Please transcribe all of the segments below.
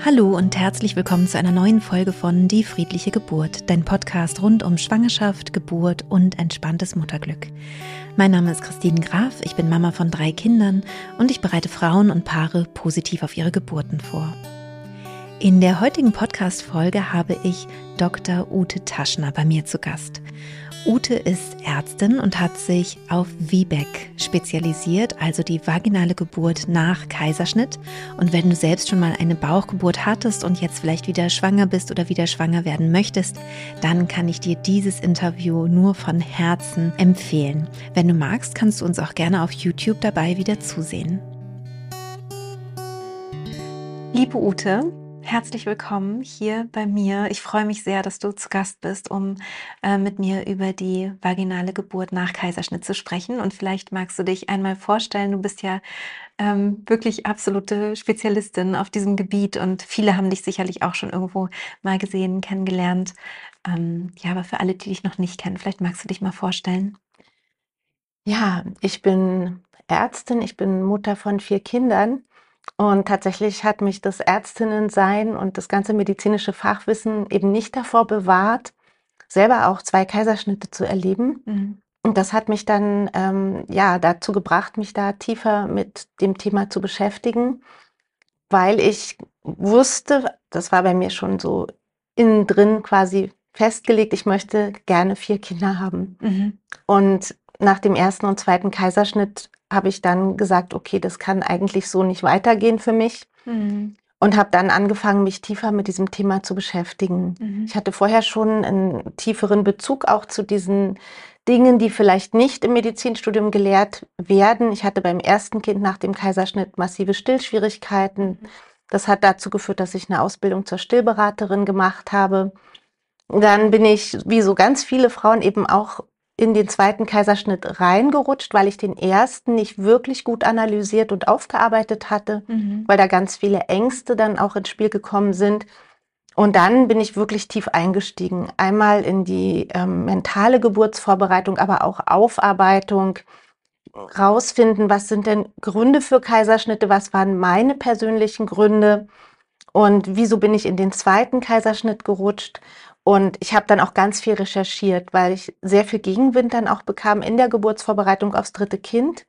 Hallo und herzlich willkommen zu einer neuen Folge von Die friedliche Geburt, dein Podcast rund um Schwangerschaft, Geburt und entspanntes Mutterglück. Mein Name ist Christine Graf, ich bin Mama von 3 Kindern und ich bereite Frauen und Paare positiv auf ihre Geburten vor. In der heutigen Podcast-Folge habe ich Dr. Ute Taschner bei mir zu Gast. Ute ist Ärztin und hat sich auf VBAC spezialisiert, also die vaginale Geburt nach Kaiserschnitt. Und wenn du selbst schon mal eine Bauchgeburt hattest und jetzt vielleicht wieder schwanger bist oder wieder schwanger werden möchtest, dann kann ich dir dieses Interview nur von Herzen empfehlen. Wenn du magst, kannst du uns auch gerne auf YouTube dabei wieder zusehen. Liebe Ute, herzlich willkommen hier bei mir. Ich freue mich sehr, dass du zu Gast bist, um mit mir über die vaginale Geburt nach Kaiserschnitt zu sprechen. Und vielleicht magst du dich einmal vorstellen, du bist ja wirklich absolute Spezialistin auf diesem Gebiet und viele haben dich sicherlich auch schon irgendwo mal gesehen, kennengelernt. Aber für alle, die dich noch nicht kennen, vielleicht magst du dich mal vorstellen. Ja, ich bin Ärztin, ich bin Mutter von 4 Kindern und tatsächlich hat mich das Ärztinnensein und das ganze medizinische Fachwissen eben nicht davor bewahrt, selber auch 2 Kaiserschnitte zu erleben. Mhm. Und das hat mich dann dazu gebracht, mich da tiefer mit dem Thema zu beschäftigen, weil ich wusste, das war bei mir schon so innen drin quasi festgelegt, ich möchte gerne 4 Kinder haben. Mhm. Und nach dem 1. und 2. Kaiserschnitt habe ich dann gesagt, okay, das kann eigentlich so nicht weitergehen für mich. Mhm. Und habe dann angefangen, mich tiefer mit diesem Thema zu beschäftigen. Mhm. Ich hatte vorher schon einen tieferen Bezug auch zu diesen Dingen, die vielleicht nicht im Medizinstudium gelehrt werden. Ich hatte beim ersten Kind nach dem Kaiserschnitt massive Stillschwierigkeiten. Das hat dazu geführt, dass ich eine Ausbildung zur Stillberaterin gemacht habe. Dann bin ich, wie so ganz viele Frauen, eben auch in den 2. Kaiserschnitt reingerutscht, weil ich den ersten nicht wirklich gut analysiert und aufgearbeitet hatte, weil da ganz viele Ängste dann auch ins Spiel gekommen sind. Und dann bin ich wirklich tief eingestiegen. Einmal in die mentale Geburtsvorbereitung, aber auch Aufarbeitung, rausfinden, was sind denn Gründe für Kaiserschnitte, was waren meine persönlichen Gründe und wieso bin ich in den 2. Kaiserschnitt gerutscht. Und ich habe dann auch ganz viel recherchiert, weil ich sehr viel Gegenwind dann auch bekam in der Geburtsvorbereitung aufs 3. Kind.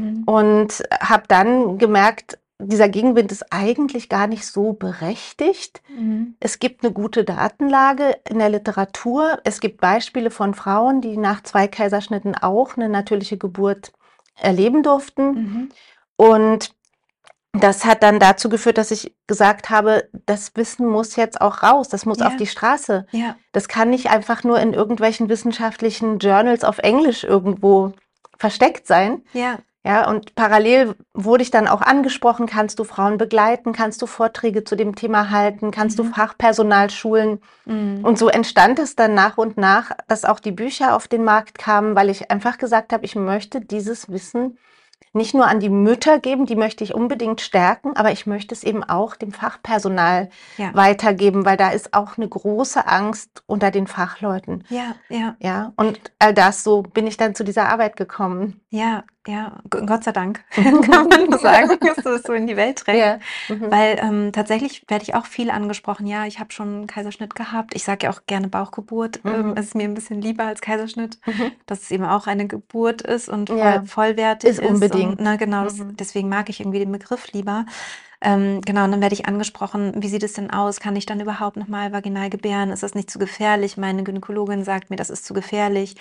Und habe dann gemerkt, dieser Gegenwind ist eigentlich gar nicht so berechtigt. Es gibt eine gute Datenlage in der Literatur. Es gibt Beispiele von Frauen, die nach 2 Kaiserschnitten auch eine natürliche Geburt erleben durften. Und das hat dann dazu geführt, dass ich gesagt habe, das Wissen muss jetzt auch raus, das muss auf die Straße. Ja. Das kann nicht einfach nur in irgendwelchen wissenschaftlichen Journals auf Englisch irgendwo versteckt sein. Ja. Ja, und parallel wurde ich dann auch angesprochen, kannst du Frauen begleiten, kannst du Vorträge zu dem Thema halten, kannst du Fachpersonal schulen. Und so entstand es dann nach und nach, dass auch die Bücher auf den Markt kamen, weil ich einfach gesagt habe, ich möchte dieses Wissen nicht nur an die Mütter geben, die möchte ich unbedingt stärken, aber ich möchte es eben auch dem Fachpersonal weitergeben, weil da ist auch eine große Angst unter den Fachleuten. Ja, und all das, so bin ich dann zu dieser Arbeit gekommen. Ja, Gott sei Dank, kann man sagen, dass du das so in die Welt trägst. Weil tatsächlich werde ich auch viel angesprochen. Ja, ich habe schon einen Kaiserschnitt gehabt. Ich sage ja auch gerne Bauchgeburt. Es ist mir ein bisschen lieber als Kaiserschnitt, dass es eben auch eine Geburt ist und vollwertig ist. Unbedingt. Und, genau, deswegen mag ich irgendwie den Begriff lieber. Genau, und dann werde ich angesprochen, wie sieht es denn aus? Kann ich dann überhaupt nochmal vaginal gebären? Ist das nicht zu gefährlich? Meine Gynäkologin sagt mir, das ist zu gefährlich.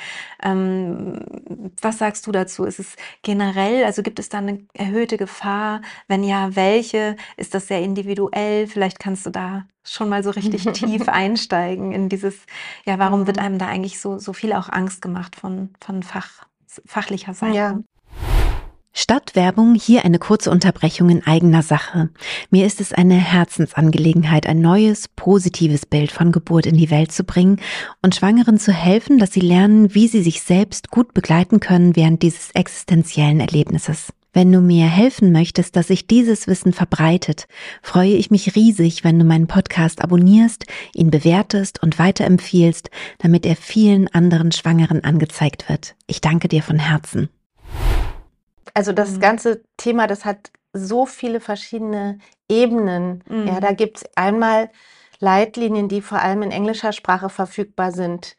Was sagst du dazu? Ist es generell, also gibt es da eine erhöhte Gefahr? Wenn ja, welche? Ist das sehr individuell? Vielleicht kannst du da schon mal so richtig tief einsteigen in dieses, warum wird einem da eigentlich so viel auch Angst gemacht von fachlicher Seite? Ja. Statt Werbung hier eine kurze Unterbrechung in eigener Sache. Mir ist es eine Herzensangelegenheit, ein neues, positives Bild von Geburt in die Welt zu bringen und Schwangeren zu helfen, dass sie lernen, wie sie sich selbst gut begleiten können während dieses existenziellen Erlebnisses. Wenn du mir helfen möchtest, dass sich dieses Wissen verbreitet, freue ich mich riesig, wenn du meinen Podcast abonnierst, ihn bewertest und weiterempfiehlst, damit er vielen anderen Schwangeren angezeigt wird. Ich danke dir von Herzen. Also das ganze Thema, das hat so viele verschiedene Ebenen. Ja, da Mhm. gibt es einmal Leitlinien, die vor allem in englischer Sprache verfügbar sind.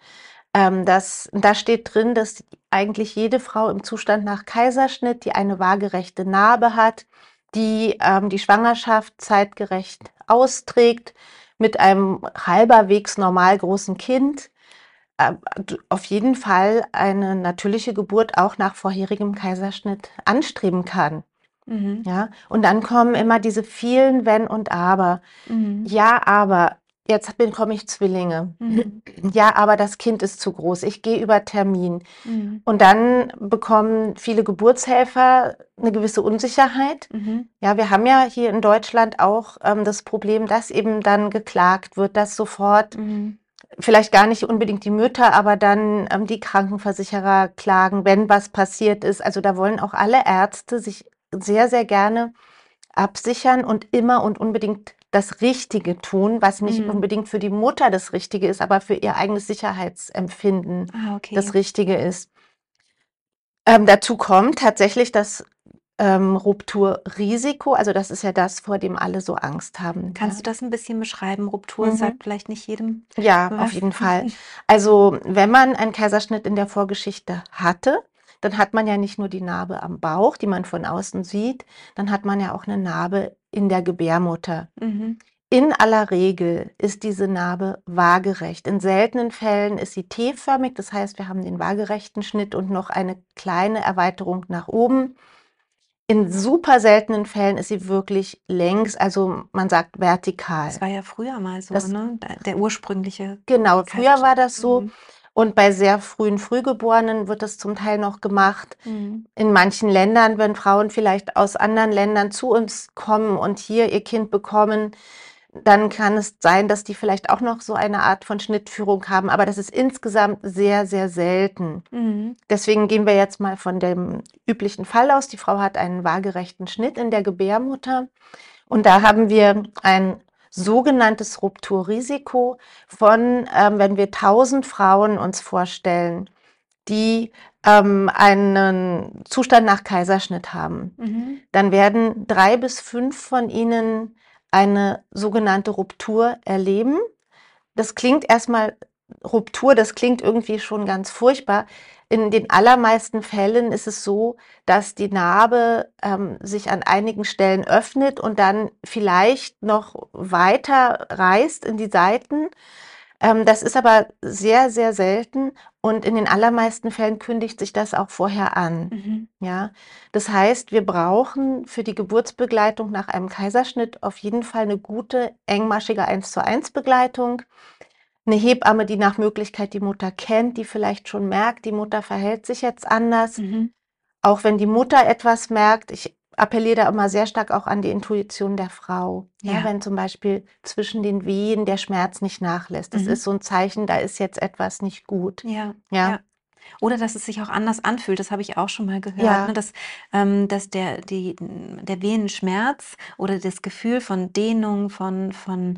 Da steht drin, dass eigentlich jede Frau im Zustand nach Kaiserschnitt, die eine waagerechte Narbe hat, die die Schwangerschaft zeitgerecht austrägt, mit einem halberwegs normal großen Kind, auf jeden Fall eine natürliche Geburt auch nach vorherigem Kaiserschnitt anstreben kann. Mhm. Ja, und dann kommen immer diese vielen Wenn und Aber. Mhm. Ja, aber jetzt bekomme ich Zwillinge. Mhm. Ja, aber das Kind ist zu groß. Ich gehe über Termin. Mhm. Und dann bekommen viele Geburtshelfer eine gewisse Unsicherheit. Mhm. Ja, wir haben ja hier in Deutschland auch das Problem, dass eben dann geklagt wird, dass sofort Mhm. vielleicht gar nicht unbedingt die Mütter, aber dann die Krankenversicherer klagen, wenn was passiert ist. Also da wollen auch alle Ärzte sich sehr, sehr gerne absichern und immer und unbedingt das Richtige tun, was nicht Mhm. unbedingt für die Mutter das Richtige ist, aber für ihr eigenes Sicherheitsempfinden Okay. das Richtige ist. Dazu kommt tatsächlich das Rupturrisiko, also das ist ja das, vor dem alle so Angst haben. Kannst du das ein bisschen beschreiben? Ruptur sagt vielleicht nicht jedem Ja, auf was. jeden Fall. Also wenn man einen Kaiserschnitt in der Vorgeschichte hatte, dann hat man ja nicht nur die Narbe am Bauch, die man von außen sieht, dann hat man ja auch eine Narbe in der Gebärmutter. Mhm. In aller Regel ist diese Narbe waagerecht. In seltenen Fällen ist sie T-förmig, das heißt, wir haben den waagerechten Schnitt und noch eine kleine Erweiterung nach oben. In super seltenen Fällen ist sie wirklich längs, also man sagt vertikal. Das war ja früher mal so, Das- ne? Der ursprüngliche Genau, früher war das so. Mhm. Und bei sehr frühen Frühgeborenen wird das zum Teil noch gemacht. Mhm. In manchen Ländern, wenn Frauen vielleicht aus anderen Ländern zu uns kommen und hier ihr Kind bekommen, dann kann es sein, dass die vielleicht auch noch so eine Art von Schnittführung haben. Aber das ist insgesamt sehr, sehr selten. Mhm. Deswegen gehen wir jetzt mal von dem üblichen Fall aus. Die Frau hat einen waagerechten Schnitt in der Gebärmutter. Und da haben wir ein sogenanntes Rupturrisiko von, wenn wir 1000 Frauen uns vorstellen, die einen Zustand nach Kaiserschnitt haben, Mhm. dann werden 3 bis 5 von ihnen eine sogenannte Ruptur erleben. Das klingt erstmal Ruptur, das klingt irgendwie schon ganz furchtbar. In den allermeisten Fällen ist es so, dass die Narbe sich an einigen Stellen öffnet und dann vielleicht noch weiter reißt in die Seiten. Das ist aber sehr, sehr selten und in den allermeisten Fällen kündigt sich das auch vorher an. Mhm. Ja, das heißt, wir brauchen für die Geburtsbegleitung nach einem Kaiserschnitt auf jeden Fall eine gute, engmaschige 1:1 Begleitung. Eine Hebamme, die nach Möglichkeit die Mutter kennt, die vielleicht schon merkt, die Mutter verhält sich jetzt anders. Mhm. Auch wenn die Mutter etwas merkt, ich appelliere da immer sehr stark auch an die Intuition der Frau. Ja, Ja. wenn zum Beispiel zwischen den Wehen der Schmerz nicht nachlässt. Das Mhm. ist so ein Zeichen, da ist jetzt etwas nicht gut. Ja. Ja. Ja. Oder dass es sich auch anders anfühlt, das habe ich auch schon mal gehört, Ja. ne? Dass der Wehenschmerz oder das Gefühl von Dehnung, von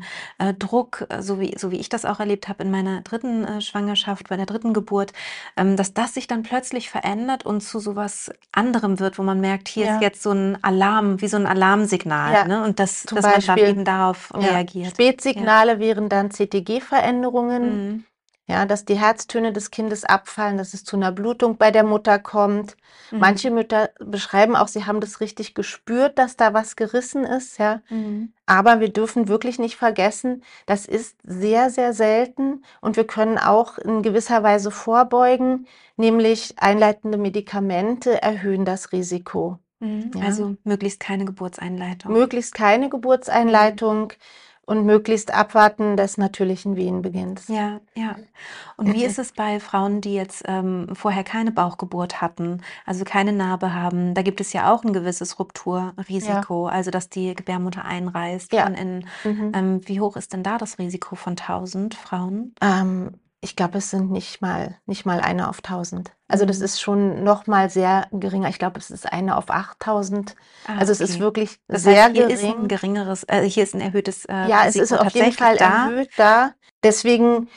Druck, so wie ich das auch erlebt habe in meiner dritten Schwangerschaft, bei der dritten Geburt, dass das sich dann plötzlich verändert und zu sowas anderem wird, wo man merkt, hier Ja. ist jetzt so ein Alarm, wie so ein Alarmsignal, Ja, ne? Und dass zum man dann Beispiel, eben darauf ja, reagiert. Spätsignale wären dann CTG-Veränderungen. Mhm. Ja, dass die Herztöne des Kindes abfallen, dass es zu einer Blutung bei der Mutter kommt. Mhm. Manche Mütter beschreiben auch, sie haben das richtig gespürt, dass da was gerissen ist, ja. Mhm. Aber wir dürfen wirklich nicht vergessen, das ist sehr, sehr selten und wir können auch in gewisser Weise vorbeugen, nämlich einleitende Medikamente erhöhen das Risiko. Mhm. Ja. Also möglichst keine Geburtseinleitung. Möglichst keine Geburtseinleitung und möglichst abwarten des natürlichen Wehenbeginns. Ja, ja. Und wie ist es bei Frauen, die jetzt vorher keine Bauchgeburt hatten, also keine Narbe haben? Da gibt es ja auch ein gewisses Rupturrisiko, also dass die Gebärmutter einreißt Ja. von innen. Mhm. Wie hoch ist denn da das Risiko von 1000 Frauen? Ich glaube, es sind nicht mal eine auf 1000. Also das Mhm. ist schon noch mal sehr geringer. Ich glaube, es ist eine auf 8000. Ah, Also es ist okay. wirklich Das sehr heißt, hier ist ein gering. geringeres, hier ist ein erhöhtes Ja, es Risiko ist auf jeden tatsächlich Fall da. erhöht da. Deswegen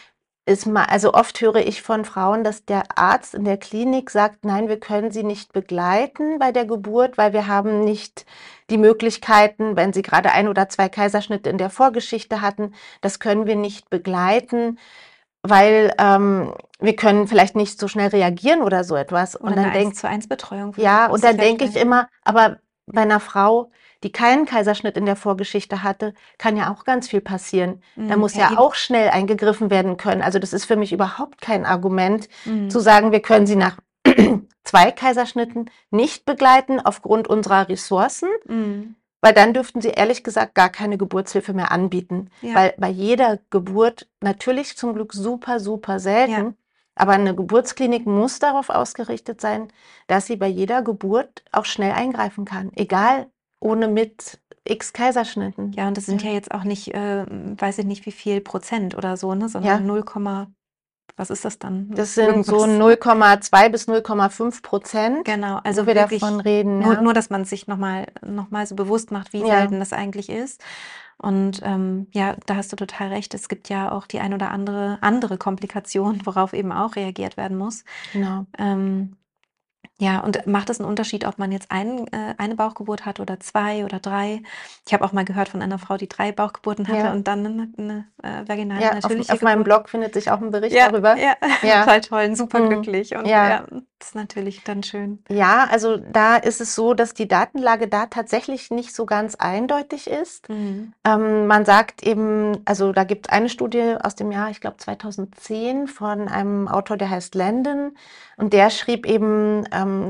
also oft höre ich von Frauen, dass der Arzt in der Klinik sagt, nein, wir können sie nicht begleiten bei der Geburt, weil wir haben nicht die Möglichkeiten, wenn sie gerade 1 oder 2 Kaiserschnitte in der Vorgeschichte hatten, das können wir nicht begleiten, weil wir können vielleicht nicht so schnell reagieren oder so etwas. Oder und dann eine 1:1 Betreuung. ja, und dann denke ich immer, aber bei einer Frau, die keinen Kaiserschnitt in der Vorgeschichte hatte, kann ja auch ganz viel passieren. Da muss ja eben. auch schnell eingegriffen werden können. Also das ist für mich überhaupt kein Argument, Mhm. zu sagen, wir können sie nach 2 Kaiserschnitten nicht begleiten aufgrund unserer Ressourcen, weil dann dürften sie ehrlich gesagt gar keine Geburtshilfe mehr anbieten. Ja. Weil bei jeder Geburt, natürlich zum Glück super, super selten, Ja. aber eine Geburtsklinik muss darauf ausgerichtet sein, dass sie bei jeder Geburt auch schnell eingreifen kann. Egal, ohne mit x Kaiserschnitten. Ja, und das sind ja jetzt auch nicht, weiß ich nicht, wie viel Prozent oder so, ne, sondern 0, was ist das dann? Das sind so 0,2 bis 0,5%. Genau, also wo wir wirklich davon reden. nur, dass man sich nochmal so bewusst macht, wie selten das eigentlich ist. Und ja, da hast du total recht. Es gibt ja auch die ein oder andere Komplikation, worauf eben auch reagiert werden muss. Genau. Ja, und macht es einen Unterschied, ob man jetzt eine Bauchgeburt hat oder 2 oder 3? Ich habe auch mal gehört von einer Frau, die 3 Bauchgeburten hatte und dann eine vaginale natürliche auf meinem Geburt. Blog findet sich auch ein Bericht darüber. Ja, total toll, super glücklich. Und Ja. das ist natürlich dann schön. Ja, also da ist es so, dass die Datenlage da tatsächlich nicht so ganz eindeutig ist. Man sagt eben, also da gibt es eine Studie aus dem Jahr, ich glaube 2010, von einem Autor, der heißt Landon, und der schrieb eben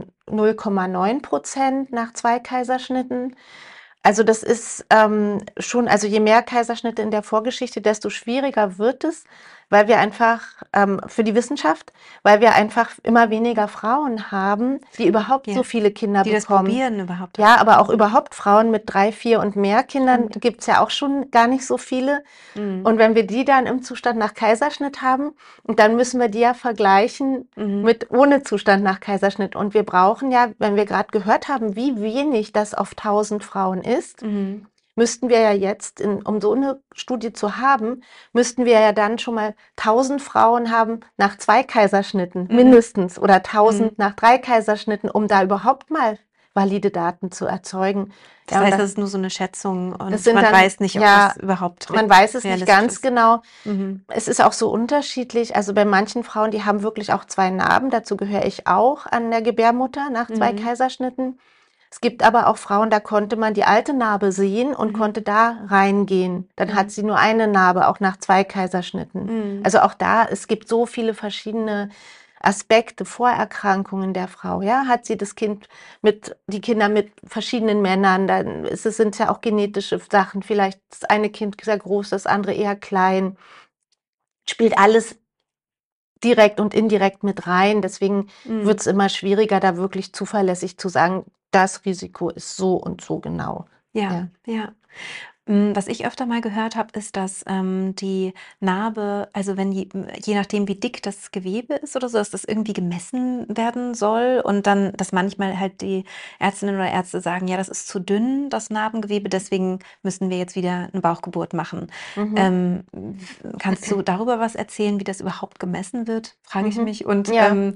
0,9% nach 2 Kaiserschnitten. Also das ist schon, also je mehr Kaiserschnitte in der Vorgeschichte, desto schwieriger wird es, weil wir einfach für die Wissenschaft, weil wir einfach immer weniger Frauen haben, die überhaupt so viele Kinder die bekommen. Das probieren überhaupt. Ja, aber auch überhaupt Frauen mit 3, 4 und mehr Kindern gibt es ja auch schon gar nicht so viele. Und wenn wir die dann im Zustand nach Kaiserschnitt haben, dann müssen wir die ja vergleichen mit ohne Zustand nach Kaiserschnitt. Und wir brauchen ja, wenn wir gerade gehört haben, wie wenig das auf 1000 Frauen ist, müssten wir ja jetzt, um so eine Studie zu haben, müssten wir ja dann schon mal 1000 Frauen haben nach 2 Kaiserschnitten mindestens oder 1000 nach 3 Kaiserschnitten, um da überhaupt mal valide Daten zu erzeugen. Das heißt, das ist nur so eine Schätzung und man dann, weiß nicht, ob das überhaupt man weiß es nicht ganz ist. genau. Es ist auch so unterschiedlich. Also bei manchen Frauen, die haben wirklich auch 2 Narben. Dazu gehöre ich auch an der Gebärmutter nach 2 Kaiserschnitten. Es gibt aber auch Frauen, da konnte man die alte Narbe sehen und konnte da reingehen. Dann hat sie nur eine Narbe, auch nach 2 Kaiserschnitten. Also auch da, es gibt so viele verschiedene Aspekte, Vorerkrankungen der Frau. Ja, hat sie die Kinder mit verschiedenen Männern, dann sind es ja auch genetische Sachen. Vielleicht das eine Kind sehr groß, das andere eher klein. Spielt alles direkt und indirekt mit rein. Deswegen wird es immer schwieriger, da wirklich zuverlässig zu sagen, das Risiko ist so und so genau. Ja. Was ich öfter mal gehört habe, ist, dass die Narbe, also wenn je nachdem, wie dick das Gewebe ist oder so, dass das irgendwie gemessen werden soll und dann, dass manchmal halt die Ärztinnen oder Ärzte sagen, ja, das ist zu dünn, das Narbengewebe, deswegen müssen wir jetzt wieder eine Bauchgeburt machen. Kannst du darüber was erzählen, wie das überhaupt gemessen wird, frage ich mich, und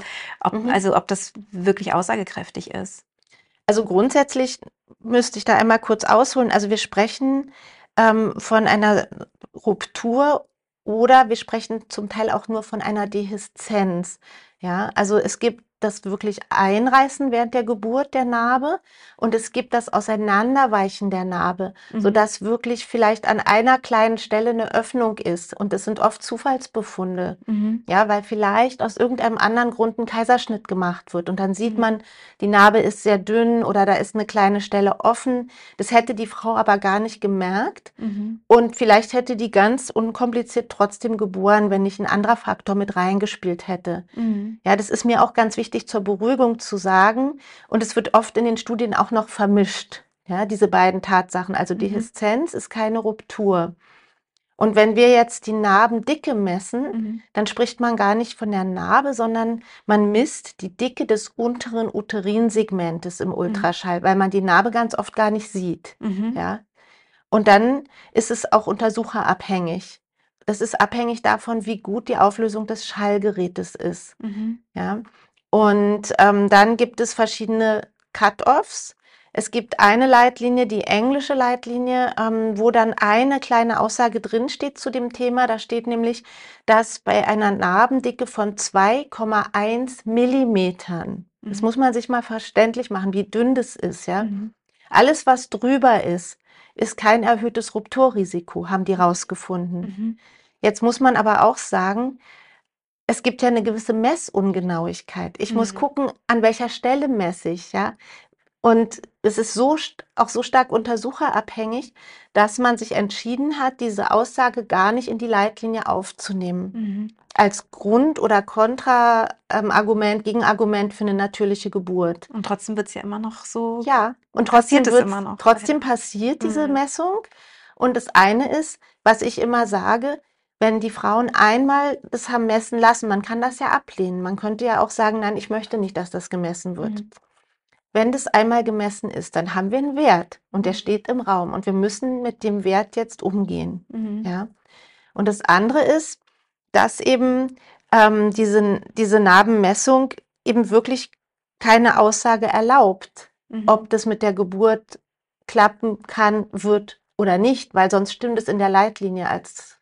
ob das wirklich aussagekräftig ist? Also grundsätzlich müsste ich da einmal kurz ausholen. Also wir sprechen von einer Ruptur oder wir sprechen zum Teil auch nur von einer Dehiszenz. Ja, also es gibt das wirklich Einreißen während der Geburt der Narbe und es gibt das Auseinanderweichen der Narbe, sodass wirklich vielleicht an einer kleinen Stelle eine Öffnung ist. Und es sind oft Zufallsbefunde, ja, weil vielleicht aus irgendeinem anderen Grund ein Kaiserschnitt gemacht wird. Und dann sieht man, die Narbe ist sehr dünn oder da ist eine kleine Stelle offen. Das hätte die Frau aber gar nicht gemerkt. Und vielleicht hätte die ganz unkompliziert trotzdem geboren, wenn nicht ein anderer Faktor mit reingespielt hätte. Ja, das ist mir auch ganz wichtig zur Beruhigung zu sagen. Und es wird oft in den Studien auch noch vermischt, ja, diese beiden Tatsachen. Also Dehiszenz ist keine Ruptur. Und wenn wir jetzt die Narbendicke messen, dann spricht man gar nicht von der Narbe, sondern man misst die Dicke des unteren Uterinsegmentes im Ultraschall, weil man die Narbe ganz oft gar nicht sieht. Ja? Und dann ist es auch untersucherabhängig. das ist abhängig davon, wie gut die Auflösung des Schallgerätes ist. Ja. Und dann gibt es verschiedene Cut-offs. Es gibt eine Leitlinie, die englische Leitlinie, wo dann eine kleine Aussage drinsteht zu dem Thema. Da steht nämlich, dass bei einer Narbendicke von 2,1 Millimetern, das muss man sich mal verständlich machen, wie dünn das ist, ja. Alles, was drüber ist kein erhöhtes Rupturrisiko, haben die rausgefunden. Jetzt muss man aber auch sagen, es gibt ja eine gewisse Messungenauigkeit. Ich muss gucken, an welcher Stelle messe ich, ja. Und es ist auch so stark untersucherabhängig, dass man sich entschieden hat, diese Aussage gar nicht in die Leitlinie aufzunehmen. Als Grund- oder Kontra-Argument, Gegenargument für eine natürliche Geburt. Und trotzdem wird es ja immer noch so. Ja, und trotzdem trotzdem passiert diese Messung. Und das eine ist, was ich immer sage, wenn die Frauen einmal das haben messen lassen, man kann das ja ablehnen. Man könnte ja auch sagen, nein, ich möchte nicht, dass das gemessen wird. Wenn das einmal gemessen ist, dann haben wir einen Wert und der steht im Raum und wir müssen mit dem Wert jetzt umgehen. Ja? Und das andere ist, dass eben diese Narbenmessung eben wirklich keine Aussage erlaubt, ob das mit der Geburt klappen kann, wird oder nicht, weil sonst stimmt es in der Leitlinie als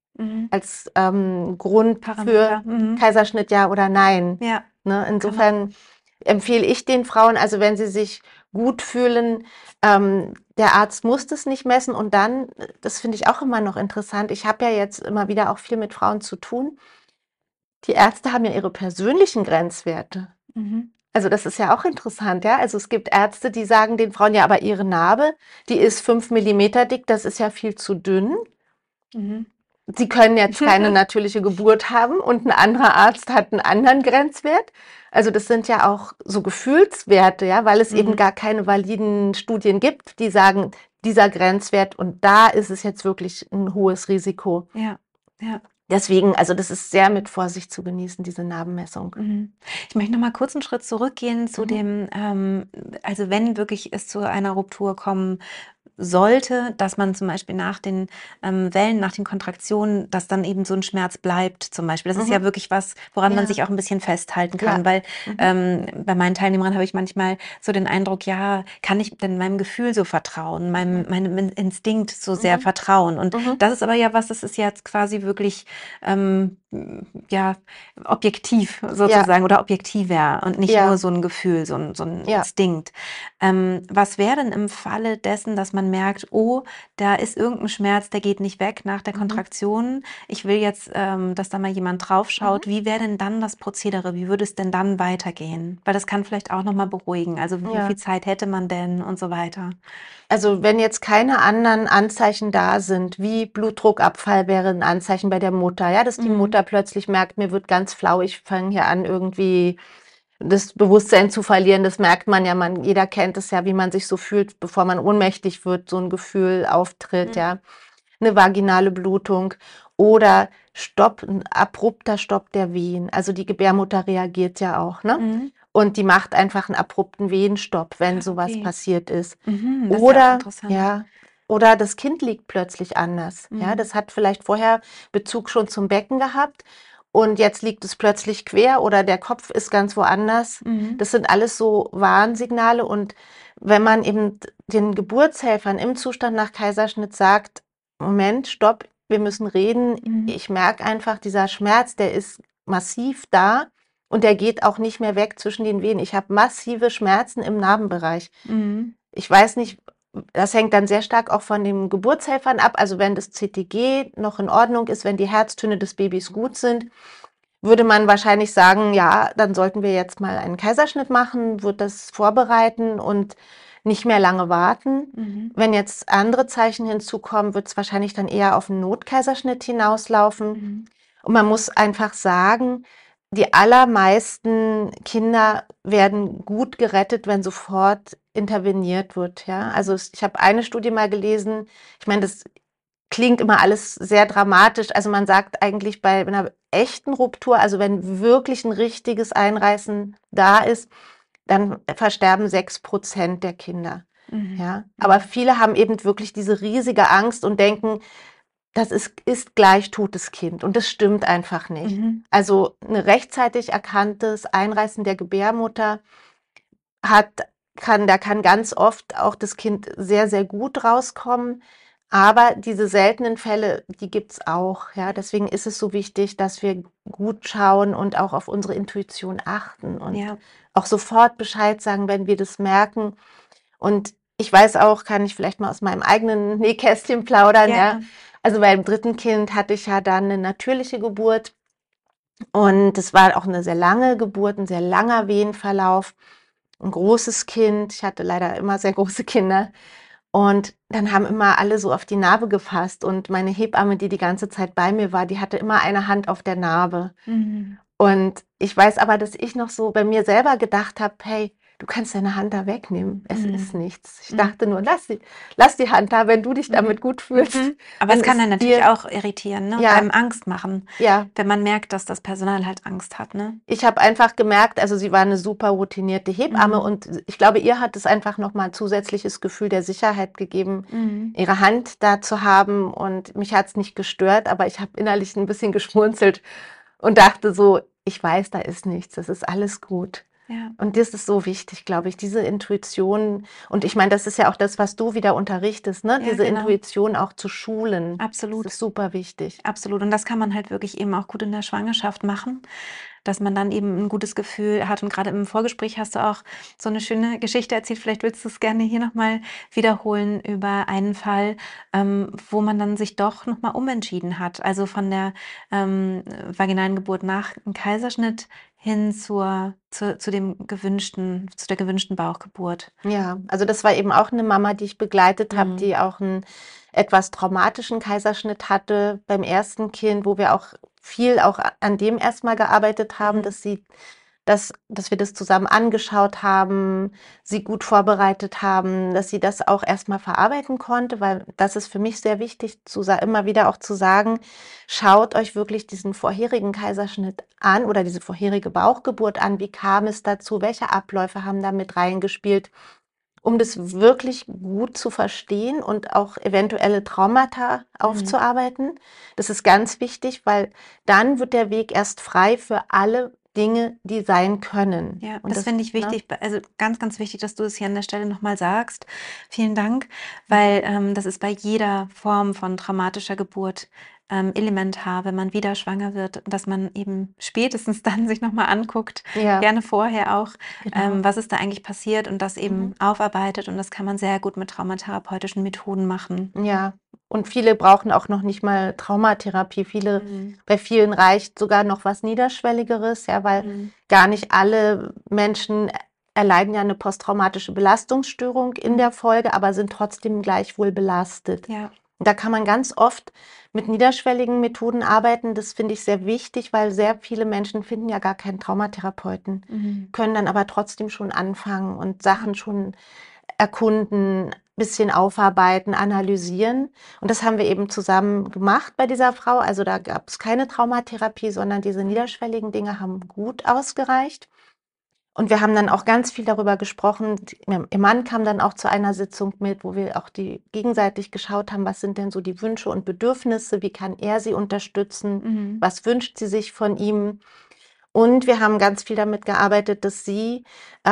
Grund für Kaiserschnitt ja oder nein. Ja. Ne? Insofern empfehle ich den Frauen, also wenn sie sich gut fühlen, der Arzt muss das nicht messen. Und dann, das finde ich auch immer noch interessant, ich habe ja jetzt immer wieder auch viel mit Frauen zu tun, die Ärzte haben ja ihre persönlichen Grenzwerte. Also das ist ja auch interessant, ja. Also es gibt Ärzte, die sagen den Frauen, ja, aber ihre Narbe, die ist 5 Millimeter dick, das ist ja viel zu dünn. Sie können jetzt keine natürliche Geburt haben und ein anderer Arzt hat einen anderen Grenzwert. Also das sind ja auch so Gefühlswerte, ja, weil es eben gar keine validen Studien gibt, die sagen, dieser Grenzwert und da ist es jetzt wirklich ein hohes Risiko. Ja. Deswegen, also das ist sehr mit Vorsicht zu genießen, diese Narbenmessung. Ich möchte noch mal kurz einen Schritt zurückgehen zu dem, also wenn wirklich es zu einer Ruptur kommen sollte, dass man zum Beispiel nach den Wellen, nach den Kontraktionen, dass dann eben so ein Schmerz bleibt zum Beispiel. Das ist ja wirklich was, woran man sich auch ein bisschen festhalten kann, weil bei meinen Teilnehmern habe ich manchmal so den Eindruck, ja, kann ich denn meinem Gefühl so vertrauen, meinem Instinkt so sehr vertrauen? Und das ist aber ja was, das ist jetzt quasi wirklich ja, objektiv sozusagen oder objektiver und nicht nur so ein Gefühl, so ein Instinkt. Was wäre denn im Falle dessen, dass man merkt, oh, da ist irgendein Schmerz, der geht nicht weg nach der Kontraktion. Ich will jetzt, dass da mal jemand drauf schaut. Wie wäre denn dann das Prozedere? Wie würde es denn dann weitergehen? Weil das kann vielleicht auch nochmal beruhigen. Also wie viel Zeit hätte man denn und so weiter? Also wenn jetzt keine anderen Anzeichen da sind, wie Blutdruckabfall wäre ein Anzeichen bei der Mutter, ja, dass die Mutter plötzlich merkt, mir wird ganz flau, ich fange hier an irgendwie das Bewusstsein zu verlieren, das merkt man ja, jeder kennt es ja, wie man sich so fühlt, bevor man ohnmächtig wird, so ein Gefühl auftritt, ja, eine vaginale Blutung oder ein abrupter Stopp der Wehen, also die Gebärmutter reagiert ja auch, ne? Und die macht einfach einen abrupten Wehenstopp, wenn sowas passiert ist. Das Oder, ist ja oder das Kind liegt plötzlich anders. Ja, das hat vielleicht vorher Bezug schon zum Becken gehabt und jetzt liegt es plötzlich quer oder der Kopf ist ganz woanders. Das sind alles so Warnsignale. Und wenn man eben den Geburtshelfern im Zustand nach Kaiserschnitt sagt, Moment, stopp, wir müssen reden. Ich merke einfach, dieser Schmerz, der ist massiv da. Und der geht auch nicht mehr weg zwischen den Venen. Ich habe massive Schmerzen im Narbenbereich. Ich weiß nicht, das hängt dann sehr stark auch von den Geburtshelfern ab. Also wenn das CTG noch in Ordnung ist, wenn die Herztöne des Babys gut sind, würde man wahrscheinlich sagen, ja, dann sollten wir jetzt mal einen Kaiserschnitt machen, wird das vorbereiten und nicht mehr lange warten. Wenn jetzt andere Zeichen hinzukommen, wird es wahrscheinlich dann eher auf einen Notkaiserschnitt hinauslaufen. Und man muss einfach sagen, die allermeisten Kinder werden gut gerettet, wenn sofort interveniert wird. Ja? Also ich habe eine Studie mal gelesen, ich meine, das klingt immer alles sehr dramatisch. Also man sagt eigentlich bei einer echten Ruptur, also wenn wirklich ein richtiges Einreißen da ist, dann versterben 6% der Kinder. Ja? Aber viele haben eben wirklich diese riesige Angst und denken, das ist gleich totes Kind und das stimmt einfach nicht. Also ein rechtzeitig erkanntes Einreißen der Gebärmutter da kann ganz oft auch das Kind sehr, sehr gut rauskommen. Aber diese seltenen Fälle, die gibt's auch. Ja, deswegen ist es so wichtig, dass wir gut schauen und auch auf unsere Intuition achten und auch sofort Bescheid sagen, wenn wir das merken. Und ich weiß auch, kann ich vielleicht mal aus meinem eigenen Nähkästchen plaudern. Ja. Also beim dritten Kind hatte ich ja dann eine natürliche Geburt und es war auch eine sehr lange Geburt, ein sehr langer Wehenverlauf, ein großes Kind. Ich hatte leider immer sehr große Kinder. Und dann haben immer alle so auf die Narbe gefasst und meine Hebamme, die ganze Zeit bei mir war, die hatte immer eine Hand auf der Narbe. Und ich weiß aber, dass ich noch so bei mir selber gedacht habe, hey, du kannst deine Hand da wegnehmen. Es ist nichts. Ich dachte nur, lass die Hand da, wenn du dich damit gut fühlst. Aber es kann dann natürlich auch irritieren, ne? Ja. Einem Angst machen, Ja. wenn man merkt, dass das Personal halt Angst hat, ne? Ich habe einfach gemerkt, also sie war eine super routinierte Hebamme und ich glaube, ihr hat es einfach nochmal ein zusätzliches Gefühl der Sicherheit gegeben, ihre Hand da zu haben und mich hat es nicht gestört, aber ich habe innerlich ein bisschen geschmunzelt und dachte so, ich weiß, da ist nichts, das ist alles gut. Ja. Und das ist so wichtig, glaube ich, diese Intuition. Und ich meine, das ist ja auch das, was du wieder unterrichtest, ne? Ja, Diese genau. Intuition auch zu schulen. Absolut. Das ist super wichtig. Absolut. Und das kann man halt wirklich eben auch gut in der Schwangerschaft machen, dass man dann eben ein gutes Gefühl hat. Und gerade im Vorgespräch hast du auch so eine schöne Geschichte erzählt. Vielleicht willst du es gerne hier nochmal wiederholen über einen Fall, wo man dann sich doch nochmal umentschieden hat. Also von der vaginalen Geburt nach einem Kaiserschnitt hin zu der gewünschten Bauchgeburt. Ja, also das war eben auch eine Mama, die ich begleitet habe, die auch einen etwas traumatischen Kaiserschnitt hatte beim ersten Kind, wo wir auch viel auch an dem erstmal gearbeitet haben, dass wir das zusammen angeschaut haben, sie gut vorbereitet haben, dass sie das auch erstmal verarbeiten konnte, weil das ist für mich sehr wichtig, immer wieder auch zu sagen, schaut euch wirklich diesen vorherigen Kaiserschnitt an oder diese vorherige Bauchgeburt an, wie kam es dazu, welche Abläufe haben da mit reingespielt, um das wirklich gut zu verstehen und auch eventuelle Traumata aufzuarbeiten. Das ist ganz wichtig, weil dann wird der Weg erst frei für alle Dinge, die sein können. Ja, und das finde ich wichtig, also ganz, ganz wichtig, dass du es hier an der Stelle nochmal sagst. Vielen Dank, weil das ist bei jeder Form von traumatischer Geburt elementar, wenn man wieder schwanger wird, dass man eben spätestens dann sich nochmal anguckt, gerne vorher auch, was ist da eigentlich passiert und das eben aufarbeitet, und das kann man sehr gut mit traumatherapeutischen Methoden machen. Ja, und viele brauchen auch noch nicht mal Traumatherapie. Bei vielen reicht sogar noch was Niederschwelligeres, ja, weil gar nicht alle Menschen erleiden ja eine posttraumatische Belastungsstörung in der Folge, aber sind trotzdem gleichwohl belastet. Ja. Da kann man ganz oft mit niederschwelligen Methoden arbeiten. Das finde ich sehr wichtig, weil sehr viele Menschen finden ja gar keinen Traumatherapeuten, können dann aber trotzdem schon anfangen und Sachen schon erkunden, bisschen aufarbeiten, analysieren. Und das haben wir eben zusammen gemacht bei dieser Frau. Also da gab es keine Traumatherapie, sondern diese niederschwelligen Dinge haben gut ausgereicht. Und wir haben dann auch ganz viel darüber gesprochen. Ihr Mann kam dann auch zu einer Sitzung mit, wo wir auch gegenseitig geschaut haben, was sind denn so die Wünsche und Bedürfnisse, wie kann er sie unterstützen, was wünscht sie sich von ihm. Und wir haben ganz viel damit gearbeitet, dass sie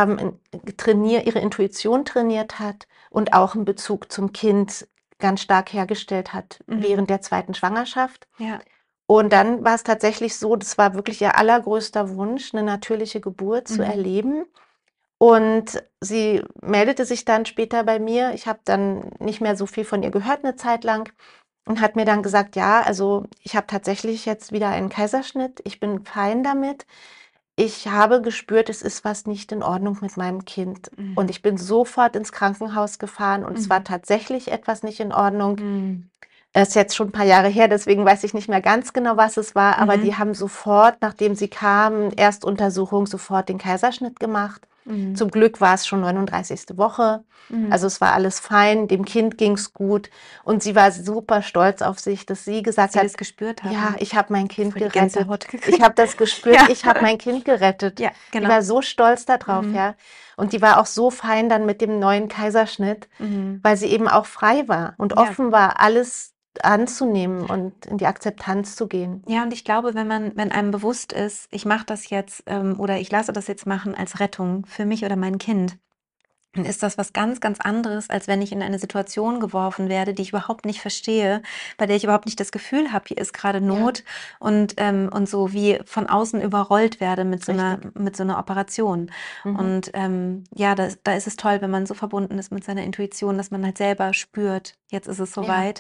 ihre Intuition trainiert hat und auch einen Bezug zum Kind ganz stark hergestellt hat während der zweiten Schwangerschaft. Ja. Und dann war es tatsächlich so, das war wirklich ihr allergrößter Wunsch, eine natürliche Geburt zu erleben. Und sie meldete sich dann später bei mir. Ich habe dann nicht mehr so viel von ihr gehört eine Zeit lang und hat mir dann gesagt, ja, also ich habe tatsächlich jetzt wieder einen Kaiserschnitt. Ich bin fein damit. Ich habe gespürt, es ist was nicht in Ordnung mit meinem Kind. Und ich bin sofort ins Krankenhaus gefahren und es war tatsächlich etwas nicht in Ordnung. Das ist jetzt schon ein paar Jahre her, deswegen weiß ich nicht mehr ganz genau, was es war. Aber die haben sofort, nachdem sie kamen, Erstuntersuchung, sofort den Kaiserschnitt gemacht. Zum Glück war es schon 39. Woche. Also es war alles fein, dem Kind ging es gut. Und sie war super stolz auf sich, dass sie gesagt hat, das gespürt hat. Ja, ich habe mein Kind gerettet. Gänsehaut gekriegt. Ich habe das gespürt, ich habe mein Kind gerettet. Ja, genau. Die war so stolz darauf, ja. Und die war auch so fein dann mit dem neuen Kaiserschnitt, weil sie eben auch frei war und offen war, alles anzunehmen und in die Akzeptanz zu gehen. Ja, und ich glaube, wenn einem bewusst ist, ich mache das jetzt oder ich lasse das jetzt machen als Rettung für mich oder mein Kind, dann ist das was ganz, ganz anderes, als wenn ich in eine Situation geworfen werde, die ich überhaupt nicht verstehe, bei der ich überhaupt nicht das Gefühl habe, hier ist gerade Not und so wie von außen überrollt werde mit so einer Operation. Und da ist es toll, wenn man so verbunden ist mit seiner Intuition, dass man halt selber spürt, jetzt ist es soweit.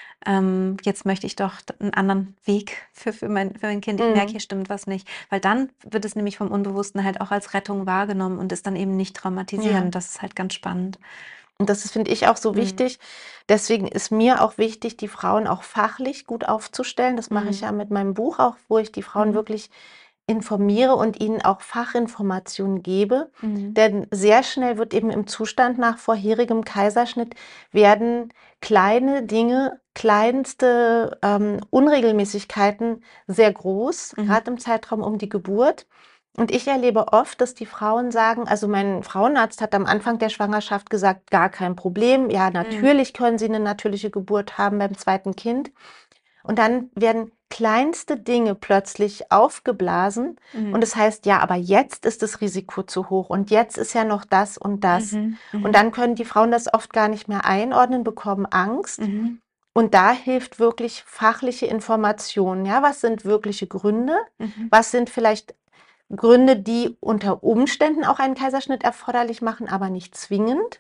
Jetzt möchte ich doch einen anderen Weg für mein Kind. Ich merke, hier stimmt was nicht. Weil dann wird es nämlich vom Unbewussten halt auch als Rettung wahrgenommen und ist dann eben nicht traumatisierend. Das ist halt ganz spannend. Und das finde ich auch so wichtig. Deswegen ist mir auch wichtig, die Frauen auch fachlich gut aufzustellen. Das mache ich ja mit meinem Buch auch, wo ich die Frauen wirklich informiere und ihnen auch Fachinformationen gebe. Denn sehr schnell wird eben im Zustand nach vorherigem Kaiserschnitt werden kleine Dinge, kleinste Unregelmäßigkeiten sehr groß, gerade im Zeitraum um die Geburt. Und ich erlebe oft, dass die Frauen sagen, also mein Frauenarzt hat am Anfang der Schwangerschaft gesagt, gar kein Problem. Ja, natürlich können sie eine natürliche Geburt haben beim zweiten Kind. Und dann werden kleinste Dinge plötzlich aufgeblasen. Und es heißt, ja, aber jetzt ist das Risiko zu hoch und jetzt ist ja noch das und das. Und dann können die Frauen das oft gar nicht mehr einordnen, bekommen Angst. Und da hilft wirklich fachliche Information. Ja, was sind wirkliche Gründe? Was sind vielleicht Gründe, die unter Umständen auch einen Kaiserschnitt erforderlich machen, aber nicht zwingend?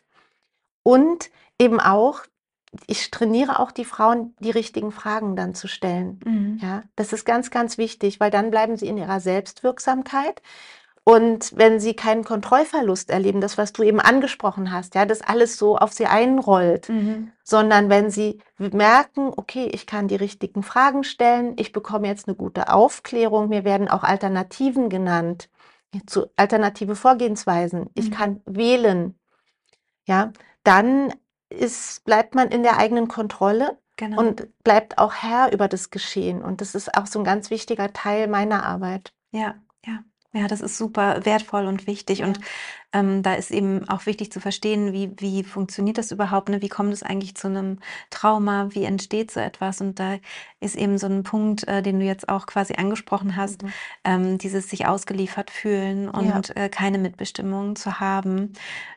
Und eben auch, ich trainiere auch die Frauen, die richtigen Fragen dann zu stellen. Ja, das ist ganz, ganz wichtig, weil dann bleiben sie in ihrer Selbstwirksamkeit. Und wenn sie keinen Kontrollverlust erleben, das, was du eben angesprochen hast, ja, das alles so auf sie einrollt, sondern wenn sie merken, okay, ich kann die richtigen Fragen stellen, ich bekomme jetzt eine gute Aufklärung, mir werden auch Alternativen genannt, alternative Vorgehensweisen, ich kann wählen, ja, dann bleibt man in der eigenen Kontrolle und bleibt auch Herr über das Geschehen. Und das ist auch so ein ganz wichtiger Teil meiner Arbeit. Ja, das ist super wertvoll und wichtig. Und da ist eben auch wichtig zu verstehen, wie funktioniert das überhaupt, ne? Wie kommt es eigentlich zu einem Trauma? Wie entsteht so etwas? Und da ist eben so ein Punkt, den du jetzt auch quasi angesprochen hast, dieses sich ausgeliefert fühlen und keine Mitbestimmung zu haben.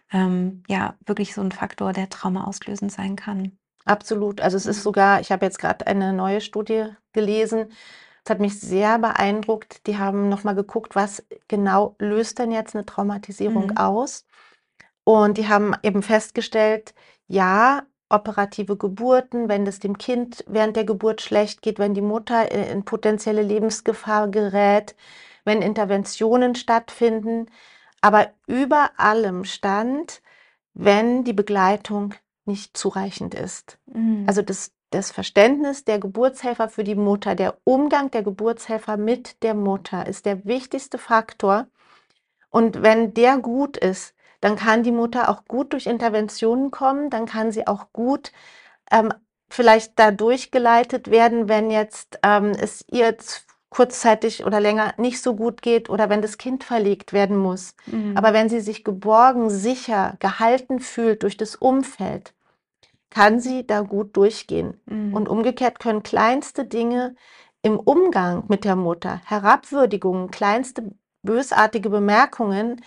Wirklich so ein Faktor, der traumaauslösend sein kann. Absolut. Also es ist sogar, ich habe jetzt gerade eine neue Studie gelesen, das hat mich sehr beeindruckt. Die haben nochmal geguckt, was genau löst denn jetzt eine Traumatisierung aus? Und die haben eben festgestellt, ja, operative Geburten, wenn es dem Kind während der Geburt schlecht geht, wenn die Mutter in potenzielle Lebensgefahr gerät, wenn Interventionen stattfinden. Aber über allem stand, wenn die Begleitung nicht zureichend ist. Also das Verständnis der Geburtshelfer für die Mutter, der Umgang der Geburtshelfer mit der Mutter ist der wichtigste Faktor. Und wenn der gut ist, dann kann die Mutter auch gut durch Interventionen kommen, dann kann sie auch gut vielleicht da durchgeleitet werden, wenn jetzt es ihr jetzt kurzzeitig oder länger nicht so gut geht oder wenn das Kind verlegt werden muss. Aber wenn sie sich geborgen, sicher, gehalten fühlt durch das Umfeld, kann sie da gut durchgehen. Und umgekehrt können kleinste Dinge im Umgang mit der Mutter, Herabwürdigungen, kleinste bösartige Bemerkungen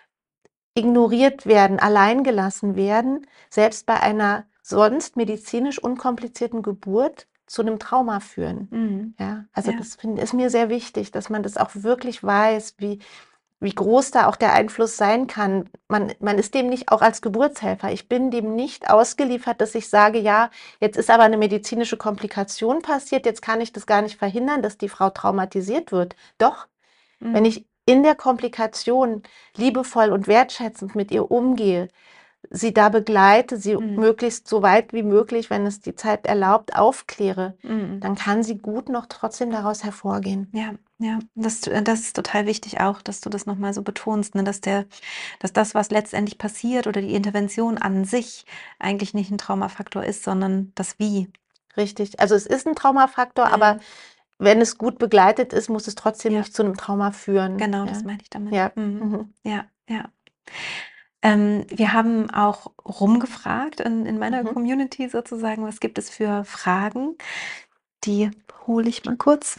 ignoriert werden, alleingelassen werden, selbst bei einer sonst medizinisch unkomplizierten Geburt zu einem Trauma führen. Ja, also das ist mir sehr wichtig, dass man das auch wirklich weiß, wie groß da auch der Einfluss sein kann. Man ist dem nicht auch als Geburtshelfer. Ich bin dem nicht ausgeliefert, dass ich sage, ja, jetzt ist aber eine medizinische Komplikation passiert, jetzt kann ich das gar nicht verhindern, dass die Frau traumatisiert wird. Doch, wenn ich in der Komplikation liebevoll und wertschätzend mit ihr umgehe, sie da begleite, sie möglichst so weit wie möglich, wenn es die Zeit erlaubt, aufkläre, dann kann sie gut noch trotzdem daraus hervorgehen. Ja, das ist total wichtig auch, dass du das nochmal so betonst, ne, dass das, was letztendlich passiert oder die Intervention an sich eigentlich nicht ein Traumafaktor ist, sondern das Wie. Richtig. Also es ist ein Traumafaktor, aber wenn es gut begleitet ist, muss es trotzdem nicht zu einem Trauma führen. Genau, das meine ich damit. Ja. Ja. Wir haben auch rumgefragt in meiner Mhm. Community sozusagen, was gibt es für Fragen? Die hole ich mal kurz.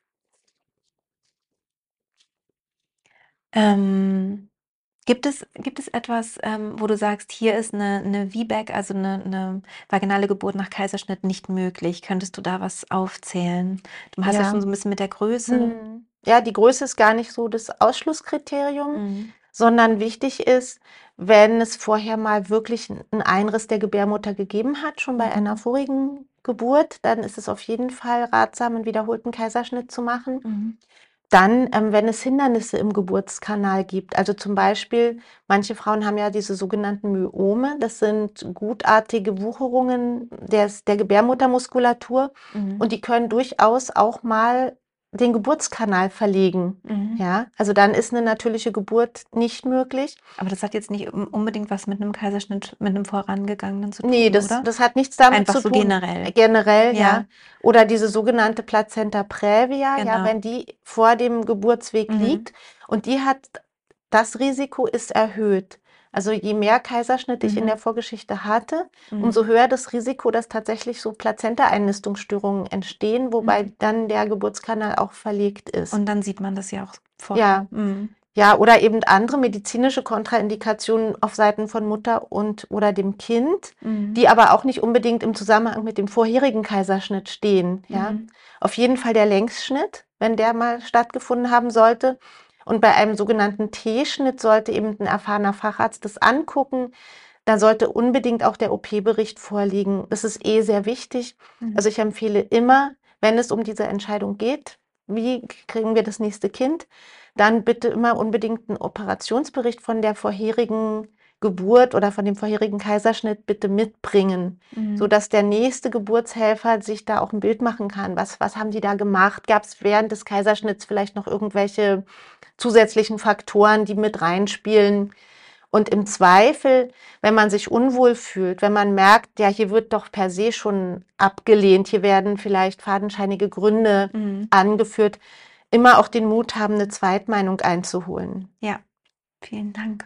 Gibt es etwas, wo du sagst, hier ist eine VBAC, also eine vaginale Geburt nach Kaiserschnitt nicht möglich? Könntest du da was aufzählen? Du hast ja Ja. schon so ein bisschen mit der Größe. Ja, die Größe ist gar nicht so das Ausschlusskriterium, Mhm. sondern wichtig ist, wenn es vorher mal wirklich einen Einriss der Gebärmutter gegeben hat, schon bei einer Mhm. vorigen Geburt, dann ist es auf jeden Fall ratsam, einen wiederholten Kaiserschnitt zu machen. Mhm. Dann, wenn es Hindernisse im Geburtskanal gibt, also zum Beispiel, manche Frauen haben ja diese sogenannten Myome, das sind gutartige Wucherungen der Gebärmuttermuskulatur Mhm. und die können durchaus auch mal den Geburtskanal verlegen. Mhm. Ja, also dann ist eine natürliche Geburt nicht möglich. Aber das hat jetzt nicht unbedingt was mit einem Kaiserschnitt, mit einem vorangegangenen zu Nee, tun, das, oder? das hat nichts damit Einfach zu so tun. generell. Generell, ja. Ja, Oder diese sogenannte Plazenta praevia, ja, genau. wenn die vor dem Geburtsweg Mhm. liegt und die hat, das Risiko ist erhöht. Also je mehr Kaiserschnitte ich in der Mhm. Vorgeschichte hatte, Mhm. umso höher das Risiko, dass tatsächlich so Plazenta-Einnistungsstörungen entstehen, wobei Mhm. dann der Geburtskanal auch verlegt ist. Und dann sieht man das ja auch vorher. Ja. Mhm. Ja, oder eben andere medizinische Kontraindikationen auf Seiten von Mutter und oder dem Kind, Mhm. die aber auch nicht unbedingt im Zusammenhang mit dem vorherigen Kaiserschnitt stehen. Ja, Mhm. auf jeden Fall der Längsschnitt, wenn der mal stattgefunden haben sollte. Und bei einem sogenannten T-Schnitt sollte eben ein erfahrener Facharzt das angucken. Da sollte unbedingt auch der OP-Bericht vorliegen. Das ist eh sehr wichtig. Mhm. Also ich empfehle immer, wenn es um diese Entscheidung geht, wie kriegen wir das nächste Kind, dann bitte immer unbedingt einen Operationsbericht von der vorherigen Geburt oder von dem vorherigen Kaiserschnitt bitte mitbringen, Mhm. sodass der nächste Geburtshelfer sich da auch ein Bild machen kann. Was haben die da gemacht? Gab es während des Kaiserschnitts vielleicht noch irgendwelche zusätzlichen Faktoren, die mit reinspielen? Und im Zweifel, wenn man sich unwohl fühlt, wenn man merkt, ja, hier wird doch per se schon abgelehnt, hier werden vielleicht fadenscheinige Gründe Mhm. angeführt, immer auch den Mut haben, eine Zweitmeinung einzuholen. Ja, vielen Dank.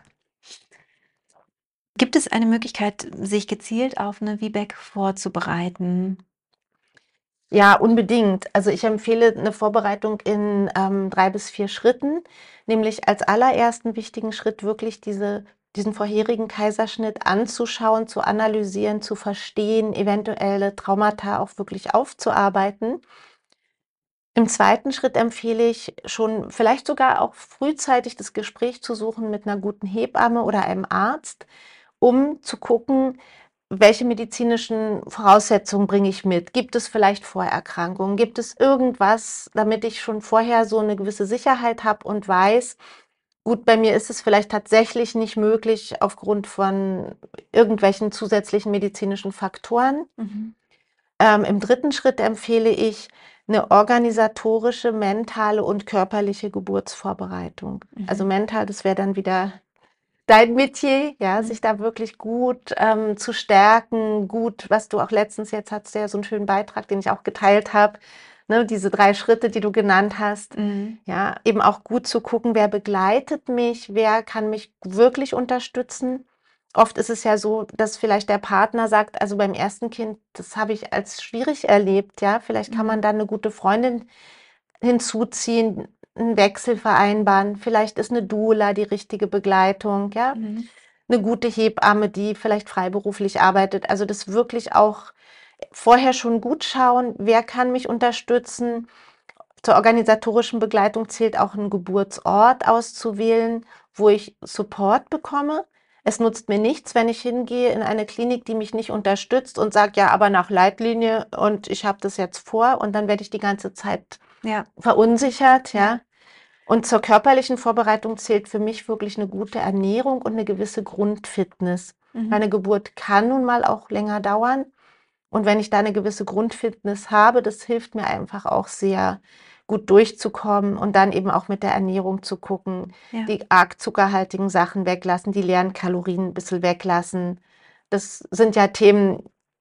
Gibt es eine Möglichkeit, sich gezielt auf eine VBAC vorzubereiten? Ja, unbedingt. Also ich empfehle eine Vorbereitung in 3 bis 4 Schritten, nämlich als allerersten wichtigen Schritt wirklich diesen vorherigen Kaiserschnitt anzuschauen, zu analysieren, zu verstehen, eventuelle Traumata auch wirklich aufzuarbeiten. Im zweiten Schritt empfehle ich schon vielleicht sogar auch frühzeitig das Gespräch zu suchen mit einer guten Hebamme oder einem Arzt, um zu gucken, welche medizinischen Voraussetzungen bringe ich mit? Gibt es vielleicht Vorerkrankungen? Gibt es irgendwas, damit ich schon vorher so eine gewisse Sicherheit habe und weiß, gut, bei mir ist es vielleicht tatsächlich nicht möglich aufgrund von irgendwelchen zusätzlichen medizinischen Faktoren. Mhm. Im dritten Schritt empfehle ich eine organisatorische, mentale und körperliche Geburtsvorbereitung. Also Mhm. mental, das wäre dann wieder dein Metier, ja, Mhm. sich da wirklich gut zu stärken, gut, was du auch letztens, jetzt hattest du ja so einen schönen Beitrag, den ich auch geteilt habe, ne, diese 3 Schritte, die du genannt hast, Mhm. ja, eben auch gut zu gucken, wer begleitet mich, wer kann mich wirklich unterstützen. Oft ist es ja so, dass vielleicht der Partner sagt, also beim ersten Kind, das habe ich als schwierig erlebt, ja, vielleicht kann man Mhm. da eine gute Freundin hinzuziehen, einen Wechsel vereinbaren. Vielleicht ist eine Doula die richtige Begleitung, ja. Mhm. Eine gute Hebamme, die vielleicht freiberuflich arbeitet. Also das wirklich auch vorher schon gut schauen, wer kann mich unterstützen. Zur organisatorischen Begleitung zählt auch ein Geburtsort auszuwählen, wo ich Support bekomme. Es nutzt mir nichts, wenn ich hingehe in eine Klinik, die mich nicht unterstützt und sagt, ja, aber nach Leitlinie und ich habe das jetzt vor und dann werde ich die ganze Zeit Ja, verunsichert, ja. ja. Und zur körperlichen Vorbereitung zählt für mich wirklich eine gute Ernährung und eine gewisse Grundfitness. Mhm. Eine Geburt kann nun mal auch länger dauern. Und wenn ich da eine gewisse Grundfitness habe, das hilft mir einfach auch sehr gut durchzukommen und dann eben auch mit der Ernährung zu gucken, Ja. die arg zuckerhaltigen Sachen weglassen, die leeren Kalorien ein bisschen weglassen. Das sind ja Themen,